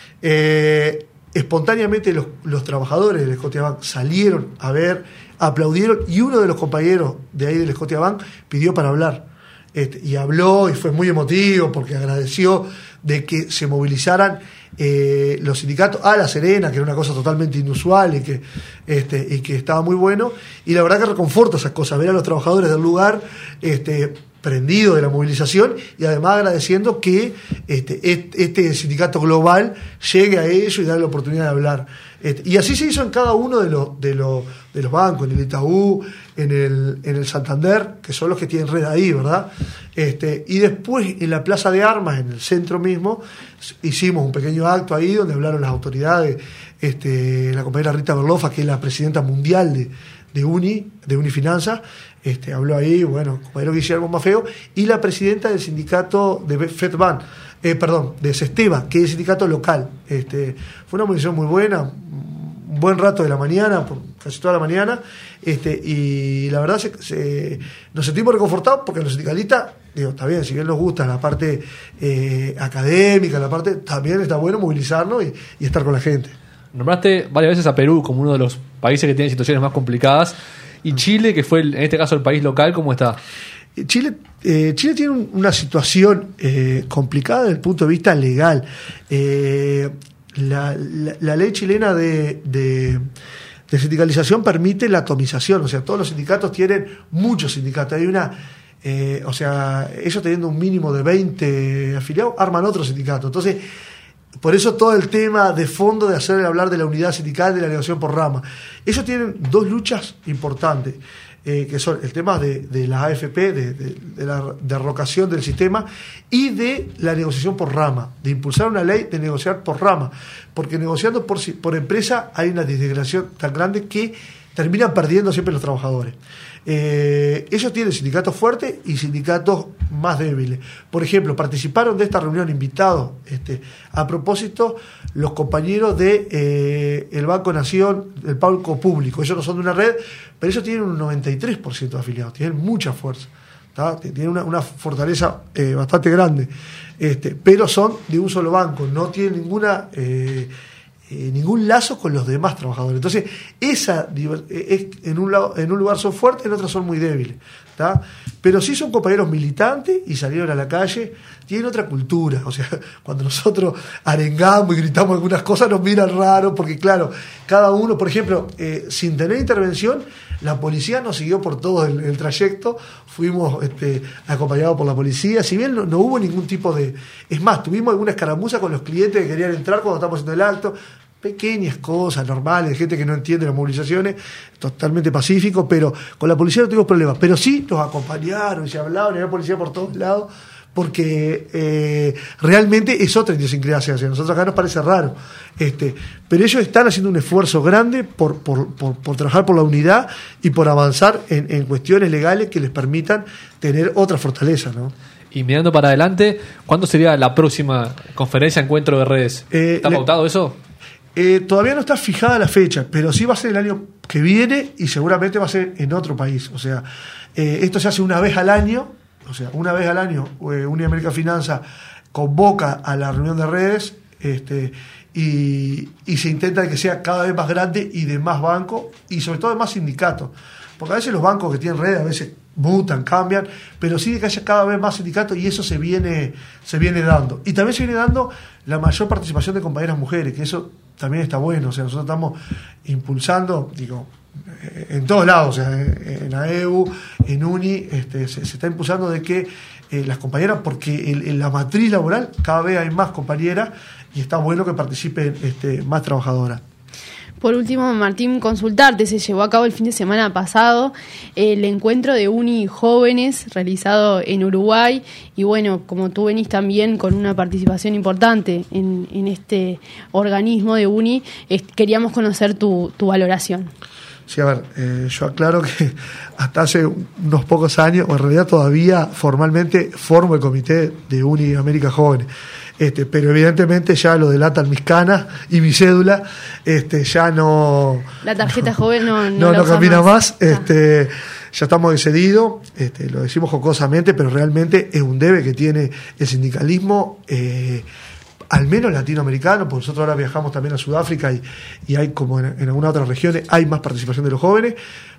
eh, espontáneamente los, los trabajadores del Scotiabank salieron a ver, aplaudieron, y uno de los compañeros de ahí del Scotiabank pidió para hablar. Este, y habló y fue muy emotivo porque agradeció de que se movilizaran eh, los sindicatos a La Serena, que era una cosa totalmente inusual y que, este, y que estaba muy bueno, y la verdad que reconforta esas cosas, ver a los trabajadores del lugar este, prendidos de la movilización y además agradeciendo que este, este sindicato global llegue a ellos y darle la oportunidad de hablar. Este, y así se hizo en cada uno de los, de los, de los bancos, en el Itaú, en el, en el Santander, que son los que tienen red ahí, ¿verdad? Este, y después en la Plaza de Armas, en el centro mismo, hicimos un pequeño acto ahí donde hablaron las autoridades, este, la compañera Rita Berlofa, que es la presidenta mundial de, de Uni, de Unifinanza, este, habló ahí, bueno, el compañero Guillermo Maffeo, y la presidenta del sindicato de FedBan, eh, perdón, de Sesteba, que es el sindicato local. Este, fue una movilización muy buena, un buen rato de la mañana, por casi toda la mañana, este, y la verdad se, se, nos sentimos reconfortados porque los sindicalistas, digo, está bien, si bien nos gusta la parte eh, académica, la parte, también está bueno movilizarnos y, y estar con la gente. Nombraste varias veces a Perú como uno de los países que tienen situaciones más complicadas, y Chile, que fue el, en este caso el país local, ¿cómo está? Chile eh, Chile tiene un, una situación eh, complicada desde el punto de vista legal. Eh, la, la, la ley chilena de, de, de sindicalización permite la atomización, o sea, todos los sindicatos tienen muchos sindicatos. Hay una, eh, o sea, ellos teniendo un mínimo de veinte afiliados, arman otro sindicato. Entonces, por eso todo el tema de fondo de hacer hablar de la unidad sindical, de la negociación por rama. Ellos tienen dos luchas importantes, eh, que son el tema de, de la A F P, de, de, de la derrocación del sistema, y de la negociación por rama, de impulsar una ley de negociar por rama, porque negociando por, por empresa hay una desintegración tan grande que terminan perdiendo siempre los trabajadores. Eh, ellos tienen sindicatos fuertes y sindicatos más débiles. Por ejemplo, participaron de esta reunión invitados, este, a propósito, los compañeros de eh, el Banco Nación, el Banco Público. Ellos no son de una red, pero ellos tienen un noventa y tres por ciento de afiliados, tienen mucha fuerza, ¿tá? Tienen una, una fortaleza eh, bastante grande, este, pero son de un solo banco, no tienen ninguna... Eh, Eh, ningún lazo con los demás trabajadores. Entonces, esa es, en un lado, en un lugar son fuertes, en otro son muy débiles, ¿tá? Pero sí son compañeros militantes y salieron a la calle, tienen otra cultura. O sea, cuando nosotros arengamos y gritamos algunas cosas nos miran raro, porque claro, cada uno, por ejemplo, eh, sin tener intervención, la policía nos siguió por todo el, el trayecto, fuimos este, acompañados por la policía, si bien no, no hubo ningún tipo de... Es más, tuvimos alguna escaramuza con los clientes que querían entrar cuando estábamos haciendo el acto, pequeñas cosas normales, de gente que no entiende las movilizaciones, totalmente pacífico, pero con la policía no tuvimos problemas, pero sí nos acompañaron, se hablaban, había policía por todos lados, porque eh, realmente es otra idiosincrasia, o sea, a nosotros acá nos parece raro, este, pero ellos están haciendo un esfuerzo grande por, por, por, por trabajar por la unidad y por avanzar en, en cuestiones legales que les permitan tener otra fortaleza, ¿no? Y mirando para adelante, ¿cuándo sería la próxima conferencia, encuentro de redes? Eh, ¿Está le, pautado eso? Eh, todavía no está fijada la fecha, pero sí va a ser el año que viene y seguramente va a ser en otro país. O sea, eh, esto se hace una vez al año, o sea, una vez al año, eh, Uniamérica Finanza convoca a la reunión de redes, este, y, y se intenta que sea cada vez más grande y de más bancos y sobre todo de más sindicatos. Porque a veces los bancos que tienen redes a veces mutan, cambian, pero sí de que haya cada vez más sindicatos y eso se viene, se viene dando. Y también se viene dando la mayor participación de compañeras mujeres, que eso también está bueno. O sea, nosotros estamos impulsando, digo, en todos lados, o sea, en A E U, en UNI, este, se, se está impulsando de que eh, las compañeras, porque en, en la matriz laboral cada vez hay más compañeras y está bueno que participen este, más trabajadoras. Por último, Martín, consultarte, se llevó a cabo el fin de semana pasado el encuentro de Uni Jóvenes realizado en Uruguay y bueno, como tú venís también con una participación importante en, en este organismo de Uni, eh, queríamos conocer tu, tu valoración. Sí, a ver, eh, yo aclaro que hasta hace unos pocos años, o en realidad todavía formalmente formo el comité de Uni América Jóvenes. Este, pero evidentemente ya lo delatan mis canas y mi cédula, este, ya no... La tarjeta no, joven no... No, no, no camina más, más este, ya estamos excedidos, este, lo decimos jocosamente, pero realmente es un debe que tiene el sindicalismo, eh, al menos latinoamericano, porque nosotros ahora viajamos también a Sudáfrica y, y hay, como en, en algunas otras regiones, hay más participación de los jóvenes,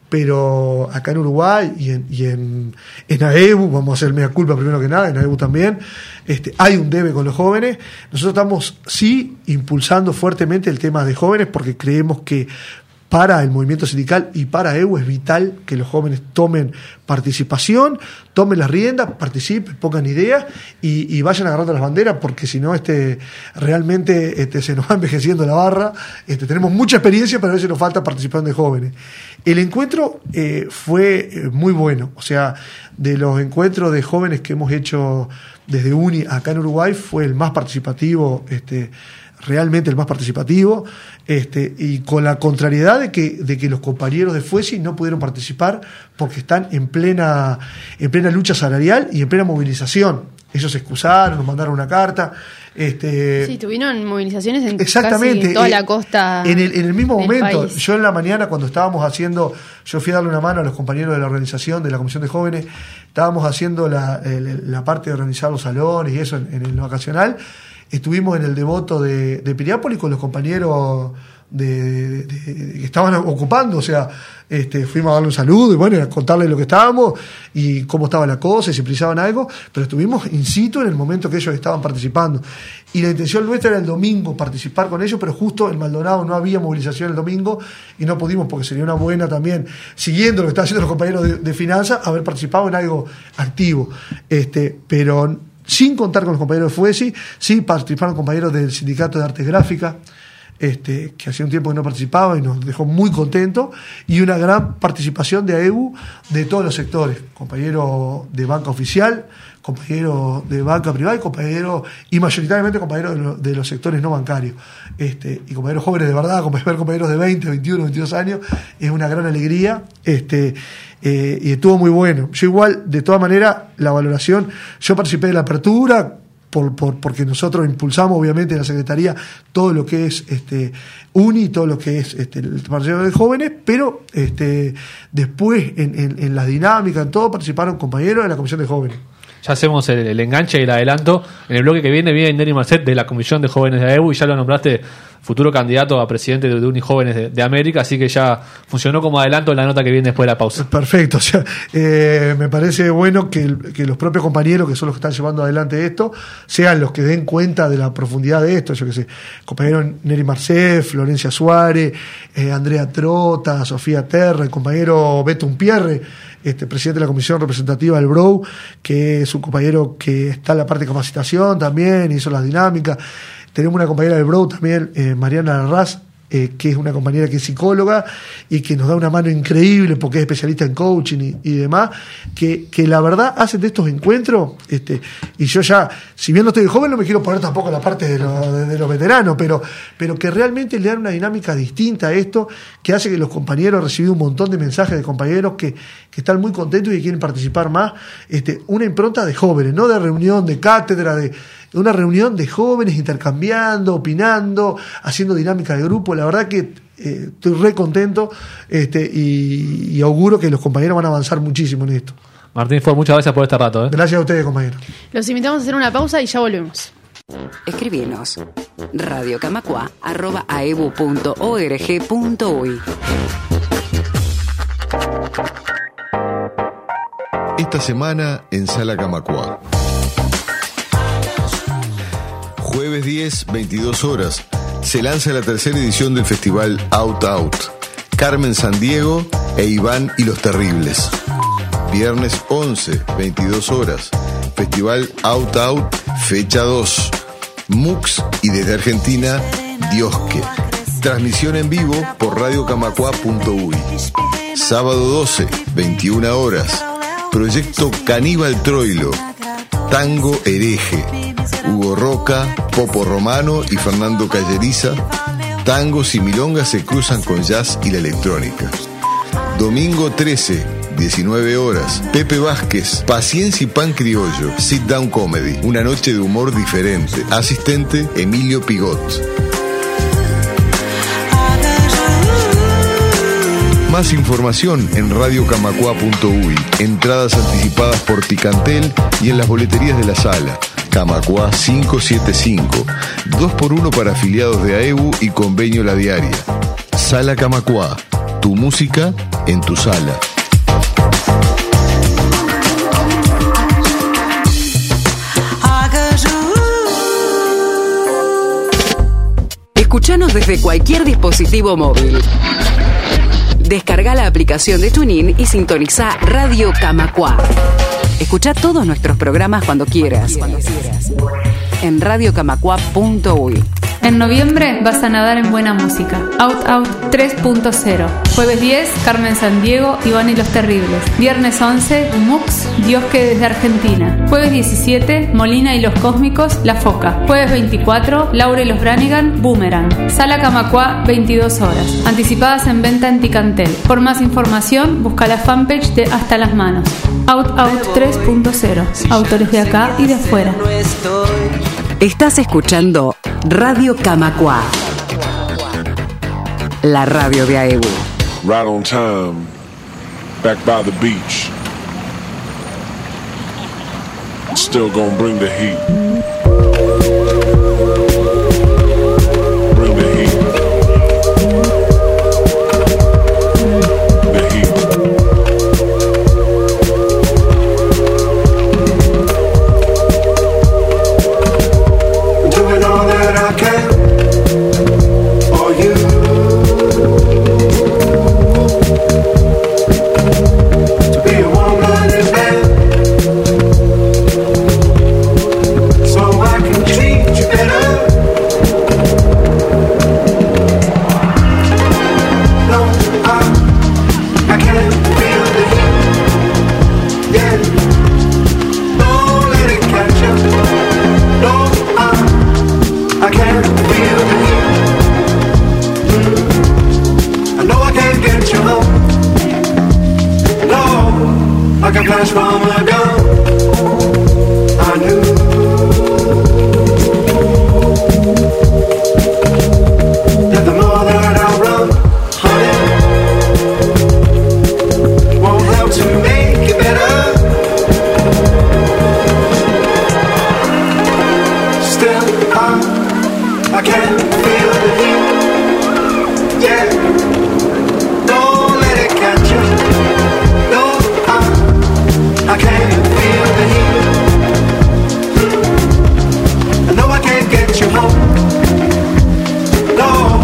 pero acá en Uruguay y en, y en, en A E U, vamos a hacer mea culpa primero que nada, en A E U también, este, hay un debe con los jóvenes. Nosotros estamos sí impulsando fuertemente el tema de jóvenes porque creemos que para el movimiento sindical y para A E U es vital que los jóvenes tomen participación, tomen las riendas, participen, pongan ideas y, y vayan agarrando las banderas, porque si no este, realmente este, se nos va envejeciendo la barra. Este, tenemos mucha experiencia, pero a veces nos falta participación de jóvenes. El encuentro eh, fue muy bueno, o sea, de los encuentros de jóvenes que hemos hecho desde Uni acá en Uruguay fue el más participativo, este, realmente el más participativo, este, y con la contrariedad de que, de que los compañeros de Fuesi no pudieron participar porque están en plena, en plena lucha salarial y en plena movilización. Ellos se excusaron, nos mandaron una carta. Este, sí, tuvieron movilizaciones en, exactamente, casi en toda eh, la costa. En el, en el mismo momento, país. Yo en la mañana cuando estábamos haciendo, yo fui a darle una mano a los compañeros de la organización, de la Comisión de Jóvenes, estábamos haciendo la, el, la parte de organizar los salones y eso en, en el vacacional. Estuvimos en el devoto de, de Piriápolis con los compañeros de, de, de, que estaban ocupando, o sea, este, fuimos a darle un saludo y bueno, a contarles lo que estábamos y cómo estaba la cosa, y si precisaban algo, pero estuvimos in situ en el momento que ellos estaban participando. Y la intención nuestra era el domingo participar con ellos, pero justo en Maldonado no había movilización el domingo y no pudimos, porque sería una buena también, siguiendo lo que están haciendo los compañeros de, de finanzas, haber participado en algo activo. Este, pero sin contar con los compañeros de FUESI, sí participaron compañeros del Sindicato de Arte Gráfica, Este, que hacía un tiempo que no participaba y nos dejó muy contentos, y una gran participación de A E U de todos los sectores, compañeros de banca oficial, compañeros de banca privada y compañeros, y mayoritariamente compañeros de, lo, de los sectores no bancarios, este, y compañeros jóvenes de verdad, compañeros, compañeros de veinte, veintiuno, veintidós años, es una gran alegría, este, eh, y estuvo muy bueno. Yo igual, de todas maneras, la valoración, yo participé de la apertura, Por, por, porque nosotros impulsamos obviamente en la Secretaría todo lo que es este UNI, todo lo que es este, el Partido de Jóvenes, pero este, después en, en, en las dinámicas, en todo, participaron compañeros de la Comisión de Jóvenes. Ya hacemos el, el enganche y el adelanto. En el bloque que viene viene Neri Marcet de la Comisión de Jóvenes de A E U, y ya lo nombraste futuro candidato a presidente de, de Uni Jóvenes de, de América, así que ya funcionó como adelanto en la nota que viene después de la pausa. Perfecto, o sea, eh, me parece bueno que, el, que los propios compañeros, que son los que están llevando adelante esto, sean los que den cuenta de la profundidad de esto. Yo qué sé, compañero Neri Marcet, Florencia Suárez, eh, Andrea Trota, Sofía Terra, el compañero Beto Umpierre, este, presidente de la Comisión Representativa del B R O U, que es un compañero que está en la parte de capacitación también, hizo las dinámicas. Tenemos una compañera del B R O U también, eh, Mariana Larraz, eh, que es una compañera que es psicóloga y que nos da una mano increíble porque es especialista en coaching y, y demás, que, que la verdad hacen de estos encuentros, este, y yo ya, si bien no estoy joven, no me quiero poner tampoco en la parte de, lo, de, de los veteranos, pero, pero que realmente le dan una dinámica distinta a esto, que hace que los compañeros, recibí un montón de mensajes de compañeros que, que están muy contentos y que quieren participar más, este, una impronta de jóvenes, no de reunión, de cátedra, de una reunión de jóvenes intercambiando, opinando, haciendo dinámica de grupo. La verdad que eh, estoy re contento, este, y, y auguro que los compañeros van a avanzar muchísimo en esto. Martín Ford, muchas gracias por este rato. ¿eh? Gracias a ustedes, compañeros. Los invitamos a hacer una pausa y ya volvemos. Escribinos radiocamacua arroba aebu punto org punto uy. Esta semana en Sala Camacua. Jueves diez, veintidós horas, se lanza la tercera edición del festival Out Out. Carmen Sandiego e Iván y los Terribles. Viernes once, veintidós horas, festival Out Out, fecha dos. Mux y desde Argentina, Diosque. Transmisión en vivo por radio camacua punto uy. Sábado doce, veintiuna horas, proyecto Caníbal Troilo, Tango Hereje. Hugo Roca, Popo Romano y Fernando Calleriza. Tangos y milongas se cruzan con jazz y la electrónica. Domingo trece, diecinueve horas, Pepe Vázquez, Paciencia y Pan Criollo, Sit Down Comedy, una noche de humor diferente. Asistente, Emilio Pigot. Más información en radio camacua punto uy. Entradas anticipadas por Ticantel y en las boleterías de la sala. Camacua quinientos setenta y cinco. dos por uno para afiliados de A E U y convenio La Diaria. Sala Camacua. Tu música en tu sala. Escuchanos desde cualquier dispositivo móvil. Descarga la aplicación de TuneIn y sintoniza Radio Camacua. Escucha todos nuestros programas cuando quieras. Cuando quieras. En radio camacua punto uy. En noviembre vas a nadar en buena música. Out Out tres punto cero. Jueves diez, Carmen Sandiego, Iván y los Terribles. Viernes once, Mux, Diosque desde Argentina. Jueves diecisiete, Molina y los Cósmicos, La Foca. Jueves veinticuatro, Laura y los Branigan, Boomerang. Sala Camacua, veintidós horas. Anticipadas en venta en Ticantel. Por más información, busca la fanpage de Hasta las Manos. Out Out tres punto cero. Autores de acá y de afuera. Estás escuchando Radio Camacua, la radio de A E U. Right on time, back by the beach. Still gonna bring the heat. Bring the heat. get you home. No, like a flash from a gun. I knew that the more that I run, honey, won't help to make it better. Still, I, I can't feel the heat. Yeah, don't let it catch you. No, I, I can't feel the heat. I know I can't get you home. No.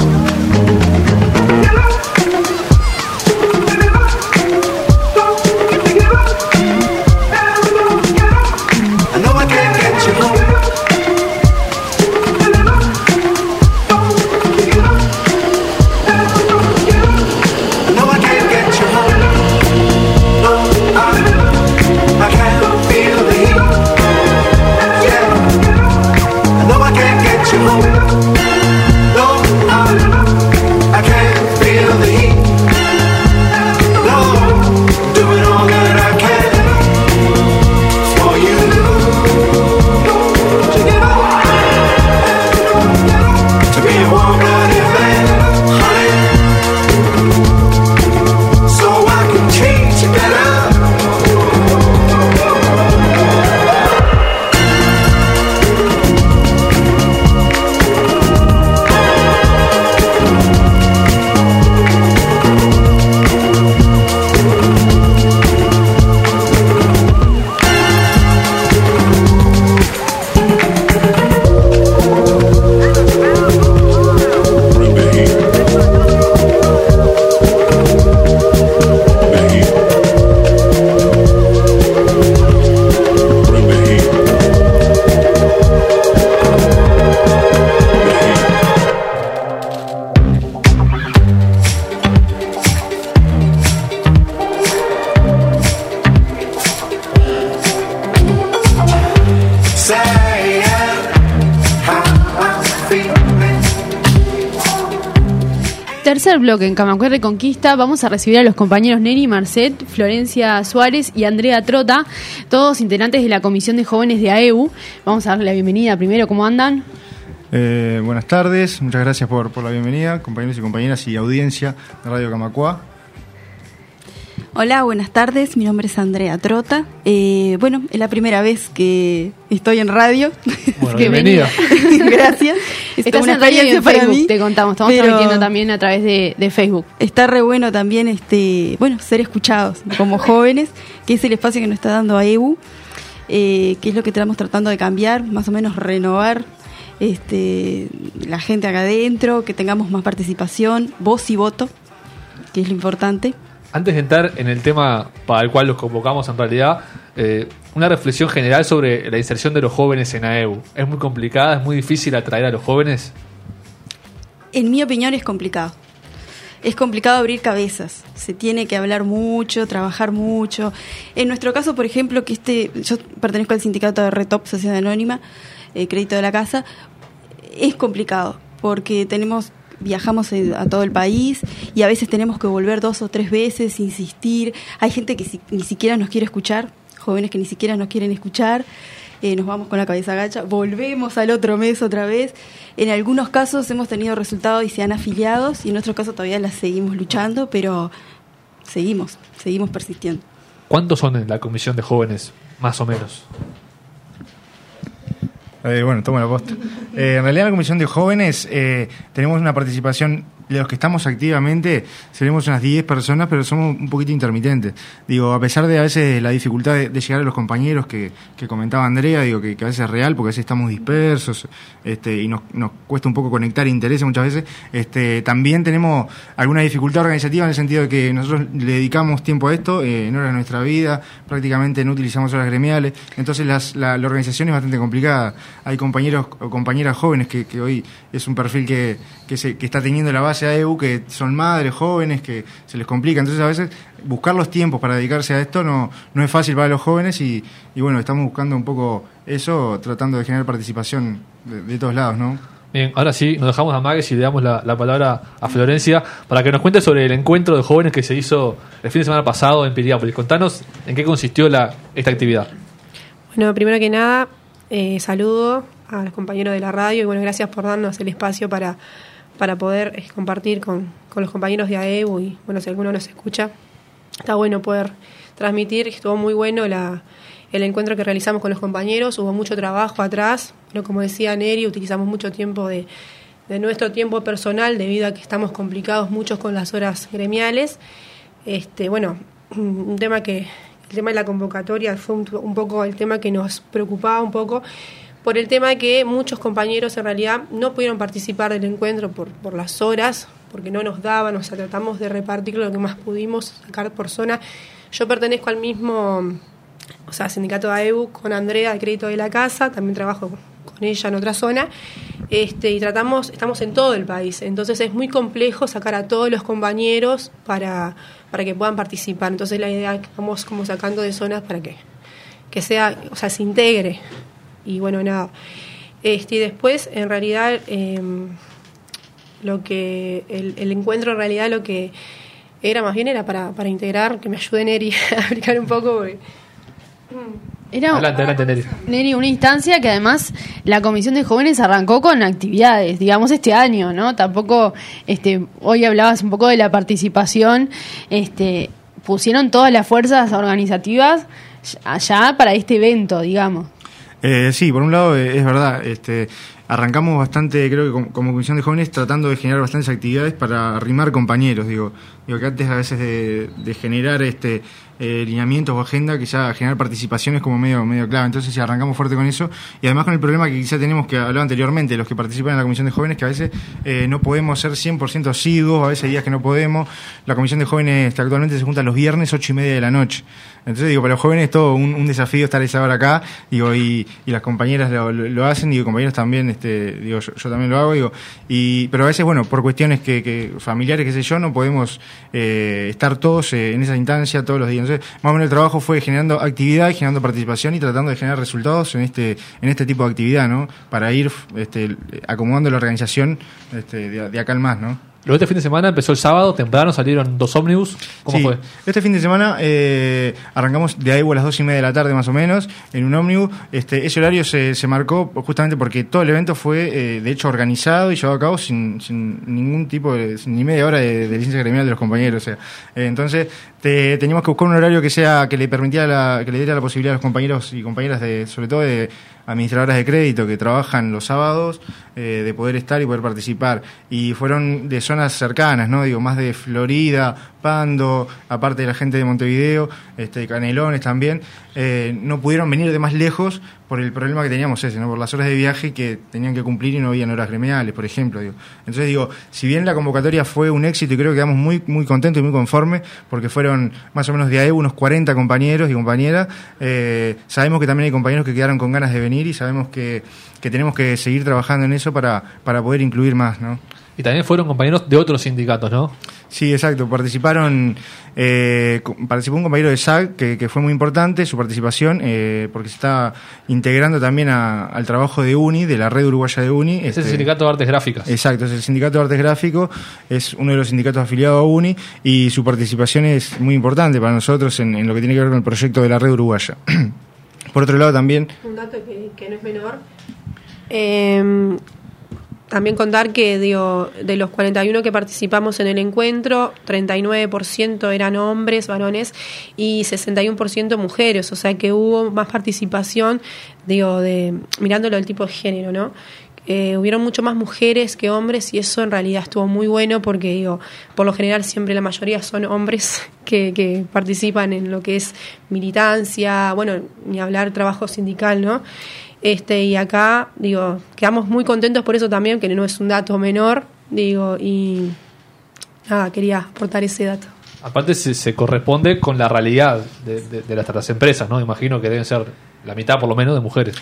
I know I can't get you home. Tercer bloque en Camacuá Reconquista. Vamos a recibir a los compañeros Neri Marcet, Florencia Suárez y Andrea Trota, todos integrantes de la Comisión de Jóvenes de A E U. Vamos a darle la bienvenida primero. ¿Cómo andan? Eh, buenas tardes, muchas gracias por, por la bienvenida, compañeros y compañeras y audiencia de Radio Camacuá. Hola, buenas tardes, mi nombre es Andrea Trota. Eh, bueno, es la primera vez que estoy en radio. Bueno, bienvenida. Gracias. Es Estás una en radio y en experiencia para Facebook, mí, te contamos, estamos pero transmitiendo también a través de, de Facebook. Está re bueno también este, bueno, ser escuchados como jóvenes, que es el espacio que nos está dando A E U, eh, que es lo que estamos tratando de cambiar, más o menos renovar este, la gente acá adentro, que tengamos más participación, voz y voto, que es lo importante. Antes de entrar en el tema para el cual los convocamos en realidad, eh, una reflexión general sobre la inserción de los jóvenes en A E U. ¿Es muy complicada? ¿Es muy difícil atraer a los jóvenes? En mi opinión es complicado. Es complicado abrir cabezas. Se tiene que hablar mucho, trabajar mucho. En nuestro caso, por ejemplo, que este, yo pertenezco al sindicato de Retop, Sociedad Anónima, eh, Crédito de la Casa, es complicado porque tenemos... viajamos a todo el país y a veces tenemos que volver dos o tres veces, insistir. Hay gente que si, ni siquiera nos quiere escuchar, jóvenes que ni siquiera nos quieren escuchar. Eh, nos vamos con la cabeza gacha, volvemos al otro mes otra vez. En algunos casos hemos tenido resultados y se han afiliado, y en otros casos todavía las seguimos luchando, pero seguimos, seguimos persistiendo. ¿Cuántos son en la comisión de jóvenes, más o menos? Eh, bueno, tomo la posta. Eh, en realidad en la Comisión de Jóvenes eh, tenemos una participación, de los que estamos activamente, seremos unas diez personas, pero somos un poquito intermitentes. Digo, a pesar de a veces la dificultad de, de llegar a los compañeros que, que comentaba Andrea, digo que, que a veces es real, porque a veces estamos dispersos este, y nos, nos cuesta un poco conectar intereses muchas veces, este, también tenemos alguna dificultad organizativa en el sentido de que nosotros le dedicamos tiempo a esto, eh, en horas de nuestra vida, prácticamente no utilizamos horas gremiales, entonces las, la, la organización es bastante complicada. Hay compañeros o compañeras jóvenes que, que hoy es un perfil que, que, se, que está teniendo la base A E U, que son madres jóvenes, que se les complica. Entonces a veces buscar los tiempos para dedicarse a esto no, no es fácil para los jóvenes y, y bueno, estamos buscando un poco eso, tratando de generar participación de, de todos lados, ¿no? Bien, ahora sí, nos dejamos a Magues y le damos la, la palabra a Florencia para que nos cuente sobre el encuentro de jóvenes que se hizo el fin de semana pasado en Piriápolis. Contanos en qué consistió la, esta actividad. Bueno, primero que nada, eh, saludo a los compañeros de la radio y bueno, gracias por darnos el espacio para, para poder eh, compartir con, con los compañeros de A E U y bueno, si alguno nos escucha, está bueno poder transmitir. Estuvo muy bueno la, el encuentro que realizamos con los compañeros, hubo mucho trabajo atrás, pero como decía Neri, utilizamos mucho tiempo de, de nuestro tiempo personal debido a que estamos complicados muchos con las horas gremiales. Este, bueno, un tema que, el tema de la convocatoria fue un, un poco el tema que nos preocupaba un poco, por el tema de que muchos compañeros en realidad no pudieron participar del encuentro por, por las horas, porque no nos daban, o sea, tratamos de repartir lo que más pudimos, sacar por zona. Yo pertenezco al mismo, o sea, sindicato de A E U con Andrea de Crédito de la Casa, también trabajo con ella en otra zona, este, y tratamos, estamos en todo el país, entonces es muy complejo sacar a todos los compañeros para, para que puedan participar, entonces la idea es que vamos como sacando de zonas para que, que sea, o sea, se integre, y bueno, nada, este, y después en realidad eh, lo que, el, el encuentro en realidad lo que era más bien era para, para integrar, que me ayude Neri a explicar un poco, porque, Era, adelante, adelante, Neri. Neri, una instancia que además la Comisión de Jóvenes arrancó con actividades, digamos, este año, ¿no? Tampoco, este, hoy hablabas un poco de la participación, este, pusieron todas las fuerzas organizativas allá para este evento, digamos. Eh, sí, por un lado eh, es verdad, este, arrancamos bastante, creo que como, como Comisión de Jóvenes, tratando de generar bastantes actividades para arrimar compañeros, digo, digo que antes a veces de, de generar este eh, lineamientos o agenda, quizá generar participaciones como medio medio clave. Entonces sí, arrancamos fuerte con eso, y además con el problema que quizá tenemos, que hablaba anteriormente, los que participan en la Comisión de Jóvenes, que a veces eh, no podemos ser cien por ciento asiduos, a veces hay días que no podemos. La Comisión de Jóvenes este, actualmente se junta los viernes ocho y media de la noche. Entonces digo, para los jóvenes es todo un, un desafío estar esa hora acá, digo, y, y las compañeras lo, lo, lo hacen, digo, compañeros también, este, digo, yo, yo también lo hago, digo, y pero a veces, bueno, por cuestiones que, que familiares, qué sé yo, no podemos eh, estar todos eh, en esa instancia todos los días. Entonces, más o menos el trabajo fue generando actividad, generando participación y tratando de generar resultados en este en este tipo de actividad, ¿no? Para ir este, acomodando la organización este, de, de acá al más, ¿no? Luego este fin de semana empezó el sábado, temprano, salieron dos ómnibus. ¿Cómo sí, fue? Este fin de semana eh, arrancamos de ahí a las dos y media de la tarde más o menos, en un ómnibus. Este, ese horario se, se marcó justamente porque todo el evento fue, eh, de hecho, organizado y llevado a cabo sin, sin ningún tipo de, sin ni media hora de, de licencia gremial de los compañeros. O sea, eh, entonces te, teníamos que buscar un horario que sea que le permitiera la, que le diera la posibilidad a los compañeros y compañeras, de, sobre todo de administradoras de crédito que trabajan los sábados, eh, de poder estar y poder participar. Y fueron de zonas cercanas, ¿no? Digo, más de Florida, Pando, aparte de la gente de Montevideo, este, Canelones también, eh, no pudieron venir de más lejos por el problema que teníamos ese, ¿no? Por las horas de viaje que tenían que cumplir y no habían horas gremiales, por ejemplo, digo. Entonces digo, si bien la convocatoria fue un éxito y creo que quedamos muy muy contentos y muy conformes, porque fueron más o menos de A E U unos cuarenta compañeros y compañeras, eh, sabemos que también hay compañeros que quedaron con ganas de venir y sabemos que, que tenemos que seguir trabajando en eso para, para poder incluir más, ¿no? Y también fueron compañeros de otros sindicatos, ¿no? Sí, exacto. Participaron, eh, participó un compañero de S A G que, que fue muy importante su participación, eh, porque se está integrando también a, al trabajo de UNI, de la red uruguaya de UNI. Es este, el Sindicato de Artes Gráficas. Exacto, es el Sindicato de Artes Gráficos, es uno de los sindicatos afiliados a UNI y su participación es muy importante para nosotros en, en lo que tiene que ver con el proyecto de la red uruguaya. Por otro lado también... Un dato que, que no es menor. Eh, También contar que digo, de los cuarenta y uno que participamos en el encuentro, treinta y nueve por ciento eran hombres, varones, y sesenta y uno por ciento mujeres, o sea que hubo más participación, digo, de mirándolo del tipo de género, ¿no? Eh, hubieron mucho más mujeres que hombres y eso en realidad estuvo muy bueno porque, digo, por lo general siempre la mayoría son hombres que, que participan en lo que es militancia, bueno, ni hablar trabajo sindical, ¿no? Este, y acá, digo, quedamos muy contentos por eso también, que no es un dato menor, digo, y nada, quería aportar ese dato. Aparte se, se corresponde con la realidad de, de, de las, las empresas, ¿no? Imagino que deben ser la mitad por lo menos de mujeres.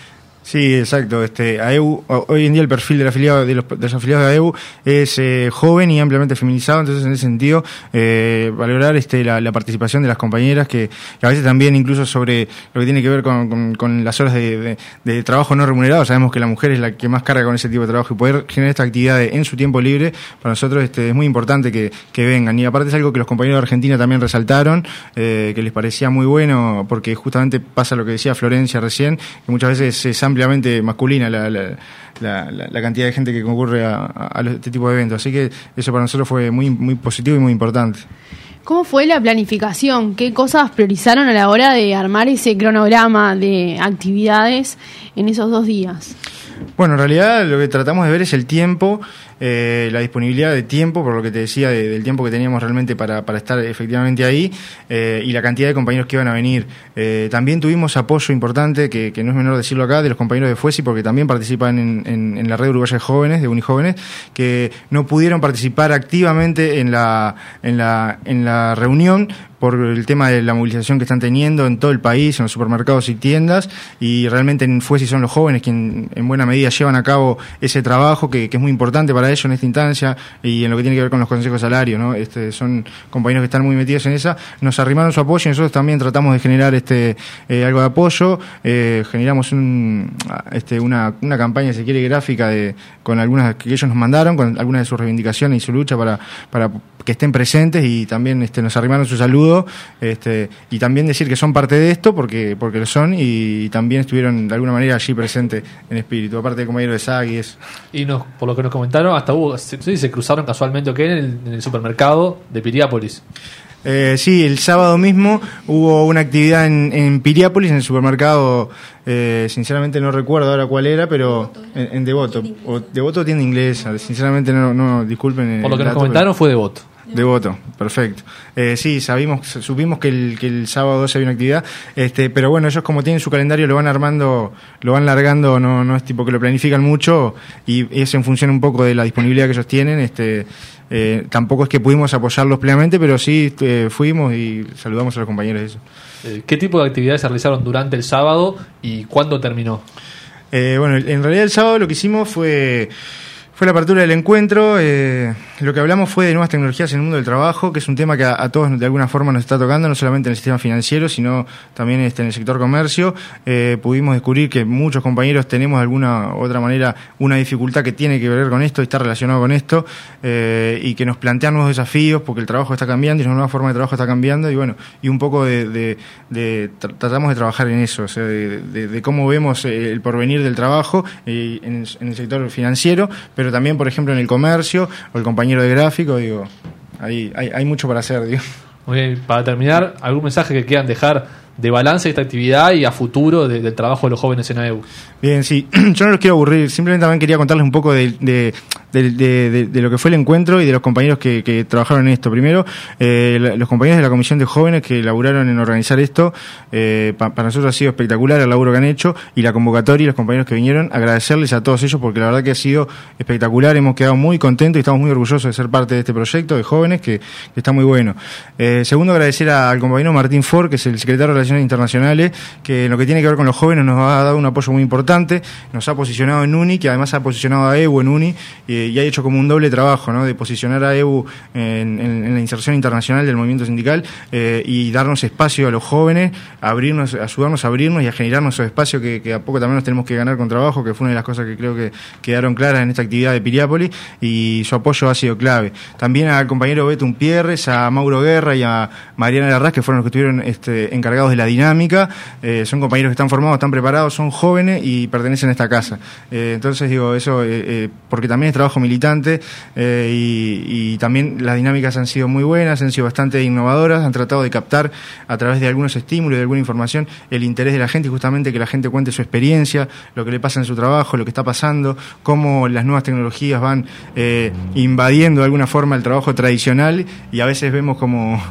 Sí, exacto. Este, A E U, hoy en día el perfil del afiliado, de, los, de los afiliados de A E U es eh, joven y ampliamente feminizado, entonces en ese sentido eh, valorar este, la, la participación de las compañeras que, que a veces también incluso sobre lo que tiene que ver con, con, con las horas de, de, de trabajo no remunerado, sabemos que la mujer es la que más carga con ese tipo de trabajo y poder generar esta actividad en su tiempo libre, para nosotros este, es muy importante que, que vengan, y aparte es algo que los compañeros de Argentina también resaltaron, eh, que les parecía muy bueno, porque justamente pasa lo que decía Florencia recién, que muchas veces es ampliamente masculina la, la, la, la cantidad de gente que concurre a, a, a este tipo de eventos, así que eso para nosotros fue muy, muy positivo y muy importante. ¿Cómo fue la planificación? ¿Qué cosas priorizaron a la hora de armar ese cronograma de actividades en esos dos días? Bueno, en realidad lo que tratamos de ver es el tiempo, eh, la disponibilidad de tiempo, por lo que te decía, de, del tiempo que teníamos realmente para, para estar efectivamente ahí, eh, y la cantidad de compañeros que iban a venir. Eh, también tuvimos apoyo importante, que, que no es menor decirlo acá, de los compañeros de FUESI, porque también participan en, en, en la red uruguaya de jóvenes, de Unijóvenes, que no pudieron participar activamente en la, en la, en la reunión, por el tema de la movilización que están teniendo en todo el país, en los supermercados y tiendas, y realmente en FUESI son los jóvenes quienes en buena medida llevan a cabo ese trabajo que, que es muy importante para ellos en esta instancia, y en lo que tiene que ver con los consejos de salario, ¿no? Este, son compañeros que están muy metidos en esa, nos arrimaron su apoyo y nosotros también tratamos de generar este eh, algo de apoyo, eh, generamos un, este, una, una campaña, si se quiere, gráfica de, con algunas que ellos nos mandaron, con algunas de sus reivindicaciones y su lucha para, para que estén presentes, y también este, nos arrimaron su saludo. Este, y también decir que son parte de esto porque porque lo son, y también estuvieron de alguna manera allí presentes en espíritu, aparte de compañeros de S A G y eso. Y nos, por lo que nos comentaron, hasta hubo, se, se cruzaron casualmente ¿okay? en, el, en el supermercado de Piriápolis. Eh, sí, el sábado mismo hubo una actividad en, en Piriápolis, en el supermercado, eh, sinceramente no recuerdo ahora cuál era, pero en, en Devoto, o Devoto tienda inglesa, sinceramente no, no disculpen. Por lo que dato, nos comentaron pero... fue Devoto. Devoto, perfecto. Eh, sí, sabimos, supimos que el, que el sábado doce había una actividad, este, pero bueno, ellos como tienen su calendario lo van armando, lo van largando, no, no es tipo que lo planifican mucho, y es en función un poco de la disponibilidad que ellos tienen. Este, eh, tampoco es que pudimos apoyarlos plenamente, pero sí eh, fuimos y saludamos a los compañeros de eso. Eh, ¿Qué tipo de actividades se realizaron durante el sábado y cuándo terminó? Eh, bueno, en realidad el sábado lo que hicimos fue... Fue la apertura del encuentro, eh, lo que hablamos fue de nuevas tecnologías en el mundo del trabajo, que es un tema que a, a todos de alguna forma nos está tocando, no solamente en el sistema financiero, sino también este, en el sector comercio. Eh, pudimos descubrir que muchos compañeros tenemos de alguna otra manera una dificultad que tiene que ver con esto, está relacionado con esto, eh, y que nos plantean nuevos desafíos porque el trabajo está cambiando y una nueva forma de trabajo está cambiando, y bueno, y un poco de, de, de tra- tratamos de trabajar en eso, o sea, de, de, de cómo vemos el porvenir del trabajo eh, en, en el sector financiero, pero también, por ejemplo, en el comercio, o el compañero de gráfico, digo, hay, hay, hay mucho para hacer, digo. Muy bien, para terminar, ¿algún mensaje que quieran dejar de balance de esta actividad y a futuro de, del trabajo de los jóvenes en A E U? Bien, sí, yo no los quiero aburrir, simplemente también quería contarles un poco de, de, de, de, de, de lo que fue el encuentro y de los compañeros que, que trabajaron en esto. Primero, eh, los compañeros de la Comisión de Jóvenes que laburaron en organizar esto, eh, pa, para nosotros ha sido espectacular el laburo que han hecho, y la convocatoria y los compañeros que vinieron, agradecerles a todos ellos porque la verdad que ha sido espectacular, hemos quedado muy contentos y estamos muy orgullosos de ser parte de este proyecto de jóvenes que, que está muy bueno. Eh, segundo, agradecer a, al compañero Martín Ford, que es el secretario de Relaciones Internacionales, que en lo que tiene que ver con los jóvenes nos ha dado un apoyo muy importante, nos ha posicionado en UNI, que además ha posicionado a E U en UNI, eh, y ha hecho como un doble trabajo, ¿no? De posicionar a E U en, en, en la inserción internacional del movimiento sindical, eh, y darnos espacio a los jóvenes, abrirnos, ayudarnos a abrirnos y a generarnos esos espacios que, que a poco también nos tenemos que ganar con trabajo, que fue una de las cosas que creo que quedaron claras en esta actividad de Piriápolis, y su apoyo ha sido clave. También al compañero Beto Umpierres, a Mauro Guerra y a Mariana Larraz, que fueron los que estuvieron este, encargados de la dinámica. Eh, son compañeros que están formados, están preparados, son jóvenes y pertenecen a esta casa. Eh, entonces digo eso, eh, eh, porque también es trabajo militante, eh, y, y también las dinámicas han sido muy buenas, han sido bastante innovadoras, han tratado de captar a través de algunos estímulos, de alguna información, el interés de la gente, y justamente que la gente cuente su experiencia, lo que le pasa en su trabajo, lo que está pasando, cómo las nuevas tecnologías van eh, invadiendo de alguna forma el trabajo tradicional, y a veces vemos como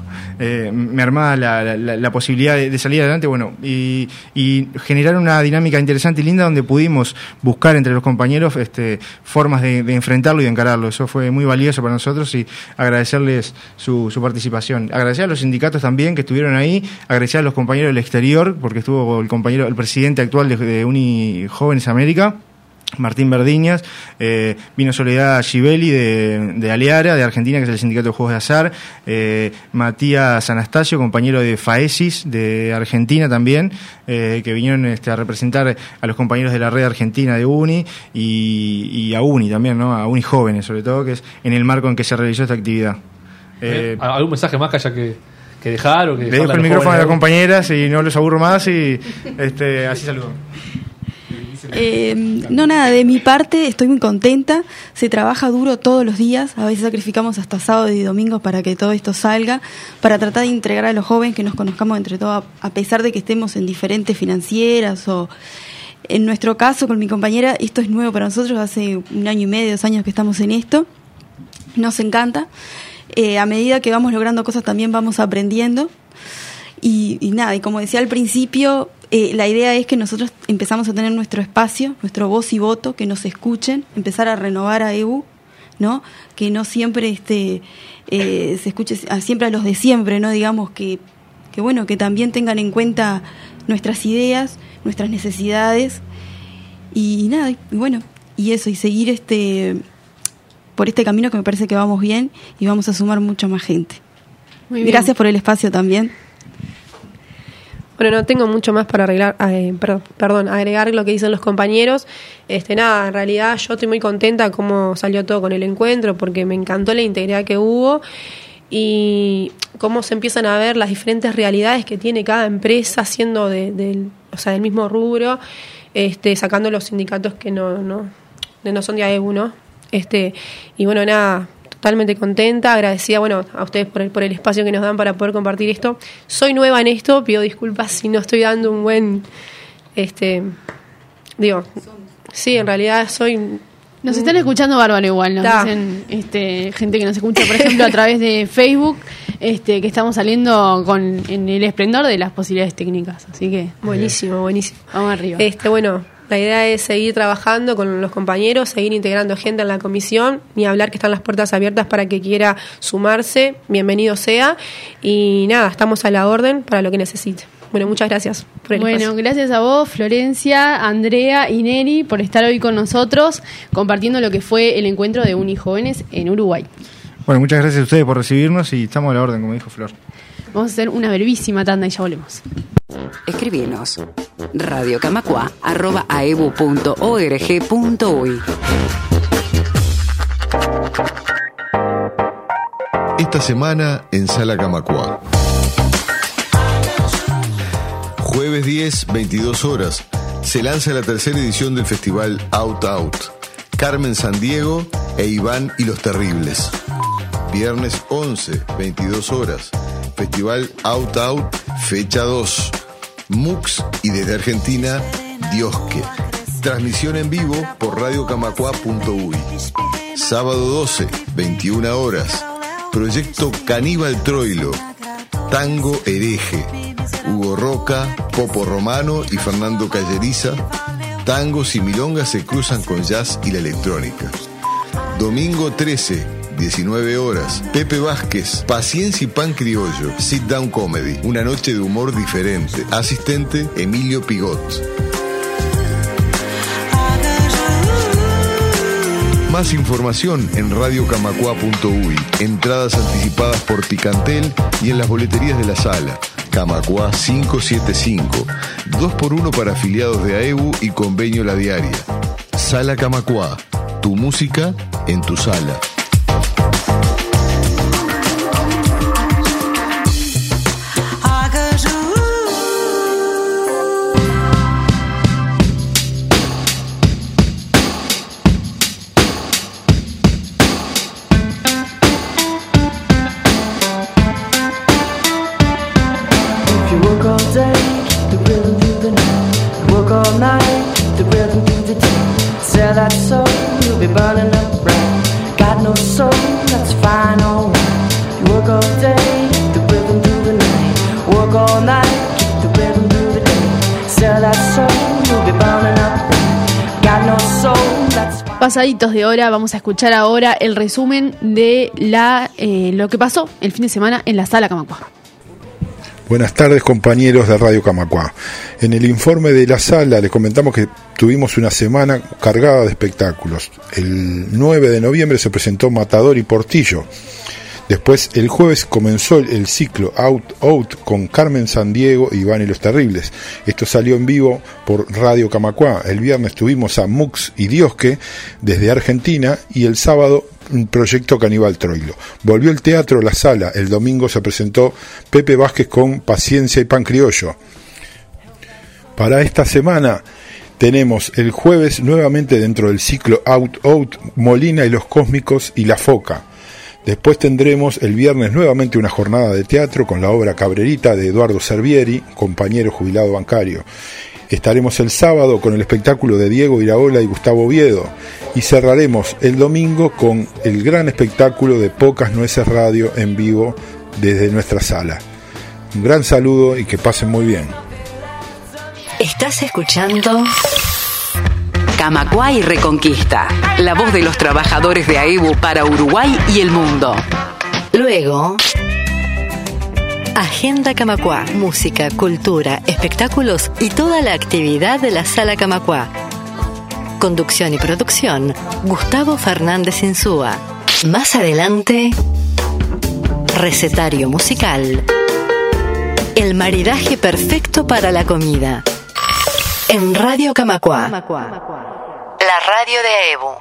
eh, mermada la, la, la posibilidad de, de salir adelante, bueno, y, y generar una dinámica interesante y linda donde pudimos buscar entre los compañeros este, formas de, de enfrentarlo y de encararlo. Eso fue muy valioso para nosotros y agradecerles su, su participación. Agradecer a los sindicatos también que estuvieron ahí, agradecer a los compañeros del exterior, porque estuvo el compañero, el presidente actual de, de Uni Jóvenes América, Martín Verdiñas, eh, vino Soledad Givelli de, de Aleara, de Argentina, que es el sindicato de juegos de azar, eh, Matías Anastasio, compañero de FAESIS de Argentina también, eh, que vinieron este, a representar a los compañeros de la red argentina de Uni y, y a Uni también, ¿no? A Uni Jóvenes, sobre todo, que es en el marco en que se realizó esta actividad. Eh, ¿Algún mensaje más que haya que, que dejar? O que le dejo el micrófono a las compañeras y no los aburro más y este, así saludo. Eh, no, nada, de mi parte estoy muy contenta, se trabaja duro todos los días, a veces sacrificamos hasta sábado y domingo para que todo esto salga, para tratar de integrar a los jóvenes, que nos conozcamos entre todos, a pesar de que estemos en diferentes financieras o en nuestro caso con mi compañera, esto es nuevo para nosotros, hace un año y medio, dos años que estamos en esto, nos encanta, eh, a medida que vamos logrando cosas también vamos aprendiendo y, y nada, y como decía al principio, Eh, la idea es que nosotros empezamos a tener nuestro espacio, nuestro voz y voto, que nos escuchen, empezar a renovar a E U, ¿no? Que no siempre este eh, se escuche a, siempre a los de siempre, ¿no? Digamos que, que bueno, que también tengan en cuenta nuestras ideas, nuestras necesidades y, y nada, y bueno, y eso, y seguir este por este camino que me parece que vamos bien y vamos a sumar mucha más gente. Muy bien. Gracias por el espacio también. Bueno, no tengo mucho más para arreglar, eh, perdón, perdón, agregar lo que dicen los compañeros. Este, nada, en realidad yo estoy muy contenta cómo salió todo con el encuentro, porque me encantó la integridad que hubo y cómo se empiezan a ver las diferentes realidades que tiene cada empresa, siendo de, de, o sea, del mismo rubro, este, sacando los sindicatos que no, no, no son de A E U, ¿no? Este, y bueno, nada, totalmente contenta, agradecida, bueno, a ustedes por el, por el espacio que nos dan para poder compartir esto. Soy nueva en esto, pido disculpas si no estoy dando un buen, este, digo, sí, en realidad soy... Nos están escuchando bárbaro igual, nos da. Dicen este, gente que nos escucha, por ejemplo, a través de Facebook, este, que estamos saliendo con en el esplendor de las posibilidades técnicas, así que... Buenísimo, buenísimo. Vamos arriba. Este, bueno... La idea es seguir trabajando con los compañeros, seguir integrando gente en la comisión, ni hablar que están las puertas abiertas para que quiera sumarse, bienvenido sea. Y nada, estamos a la orden para lo que necesite. Bueno, muchas gracias por el Bueno, espacio. gracias a vos, Florencia, Andrea y Neri, por estar hoy con nosotros, compartiendo lo que fue el encuentro de Unijóvenes en Uruguay. Bueno, muchas gracias a ustedes por recibirnos y estamos a la orden, como dijo Flor. Vamos a hacer una brevísima tanda y ya volvemos. Escribinos radiocamacua arroba aebu punto org punto uy. Esta semana en Sala Camacua. Jueves diez, veintidós horas, se lanza la tercera edición del festival Out Out. Carmen Sandiego e Iván y los Terribles. Viernes once, veintidós horas, festival Out Out, fecha dos. Mux y desde Argentina, Diosque. Transmisión en vivo por radio camacua punto uy. Sábado doce, veintiuna horas. Proyecto Caníbal Troilo. Tango Hereje. Hugo Roca, Popo Romano y Fernando Calleriza. Tangos y milongas se cruzan con jazz y la electrónica. Domingo trece, diecinueve horas. Pepe Vázquez, Paciencia y Pan Criollo. Sit Down Comedy. Una noche de humor diferente. Asistente, Emilio Pigot. Más información en radio camacua punto uy. Entradas anticipadas por Ticantel y en las boleterías de la sala. Camacua quinientos setenta y cinco. dos por uno para afiliados de A E U y convenio La Diaria. Sala Camacua. Tu música en tu sala. Got no soul, that's fine, alright. You work all day, the rhythm, Pasaditos de hora, vamos a escuchar ahora el resumen de la eh, lo que pasó el fin de semana en la Sala Camacuá. Buenas tardes, compañeros de Radio Camacuá. En el informe de la sala les comentamos que tuvimos una semana cargada de espectáculos. El nueve de noviembre se presentó Matador y Portillo. Después, el jueves comenzó el ciclo Out Out con Carmen Sandiego y Iván y los Terribles. Esto salió en vivo por Radio Camacuá. El viernes tuvimos a Mux y Diosque desde Argentina y el sábado un proyecto Caníbal Troilo. Volvió el teatro La Sala. El domingo se presentó Pepe Vázquez con Paciencia y Pan Criollo. Para esta semana tenemos el jueves nuevamente dentro del ciclo Out Out Molina y los Cósmicos y La Foca. Después tendremos el viernes nuevamente una jornada de teatro con la obra Cabrerita de Eduardo Servieri, compañero jubilado bancario. Estaremos el sábado con el espectáculo de Diego Iraola y Gustavo Oviedo. Y cerraremos el domingo con el gran espectáculo de Pocas Nueces Radio en vivo desde nuestra sala. Un gran saludo y que pasen muy bien. ¿Estás escuchando? Camacuá y Reconquista, la voz de los trabajadores de A E B U para Uruguay y el mundo. Luego, Agenda Camacuá, música, cultura, espectáculos y toda la actividad de la Sala Camacuá. Conducción y producción, Gustavo Fernández Insúa. Más adelante, recetario musical. El maridaje perfecto para la comida. En Radio Camacuá. La radio de A E B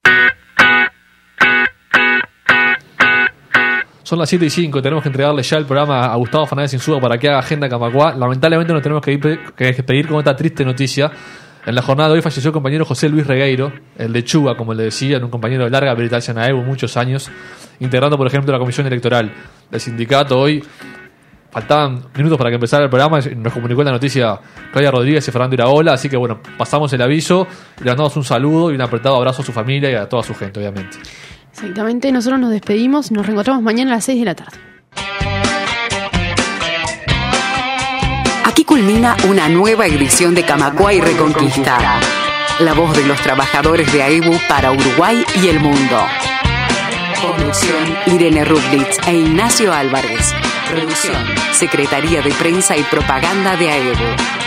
U. Son las siete y cinco, tenemos que entregarle ya el programa a Gustavo Fernández Insúa para que haga Agenda Camacuá. Lamentablemente nos tenemos que, ir, que despedir con esta triste noticia. En la jornada de hoy falleció el compañero José Luis Regueiro, el lechuga, como le decían, un compañero de larga militancia en A E B U, muchos años, integrando, por ejemplo, la comisión electoral del sindicato. Hoy faltaban minutos para que empezara el programa, nos comunicó la noticia Claudia Rodríguez y Fernando Iraola, así que bueno, pasamos el aviso y le mandamos un saludo y un apretado abrazo a su familia y a toda su gente, obviamente. Exactamente, nosotros nos despedimos y nos reencontramos mañana a las seis de la tarde. Aquí culmina una nueva edición de Camacuá y Reconquista, la voz de los trabajadores de A E B U para Uruguay y el mundo. Conducción, Irene Rublitz e Ignacio Álvarez. Producción, Secretaría de Prensa y Propaganda de A E B U.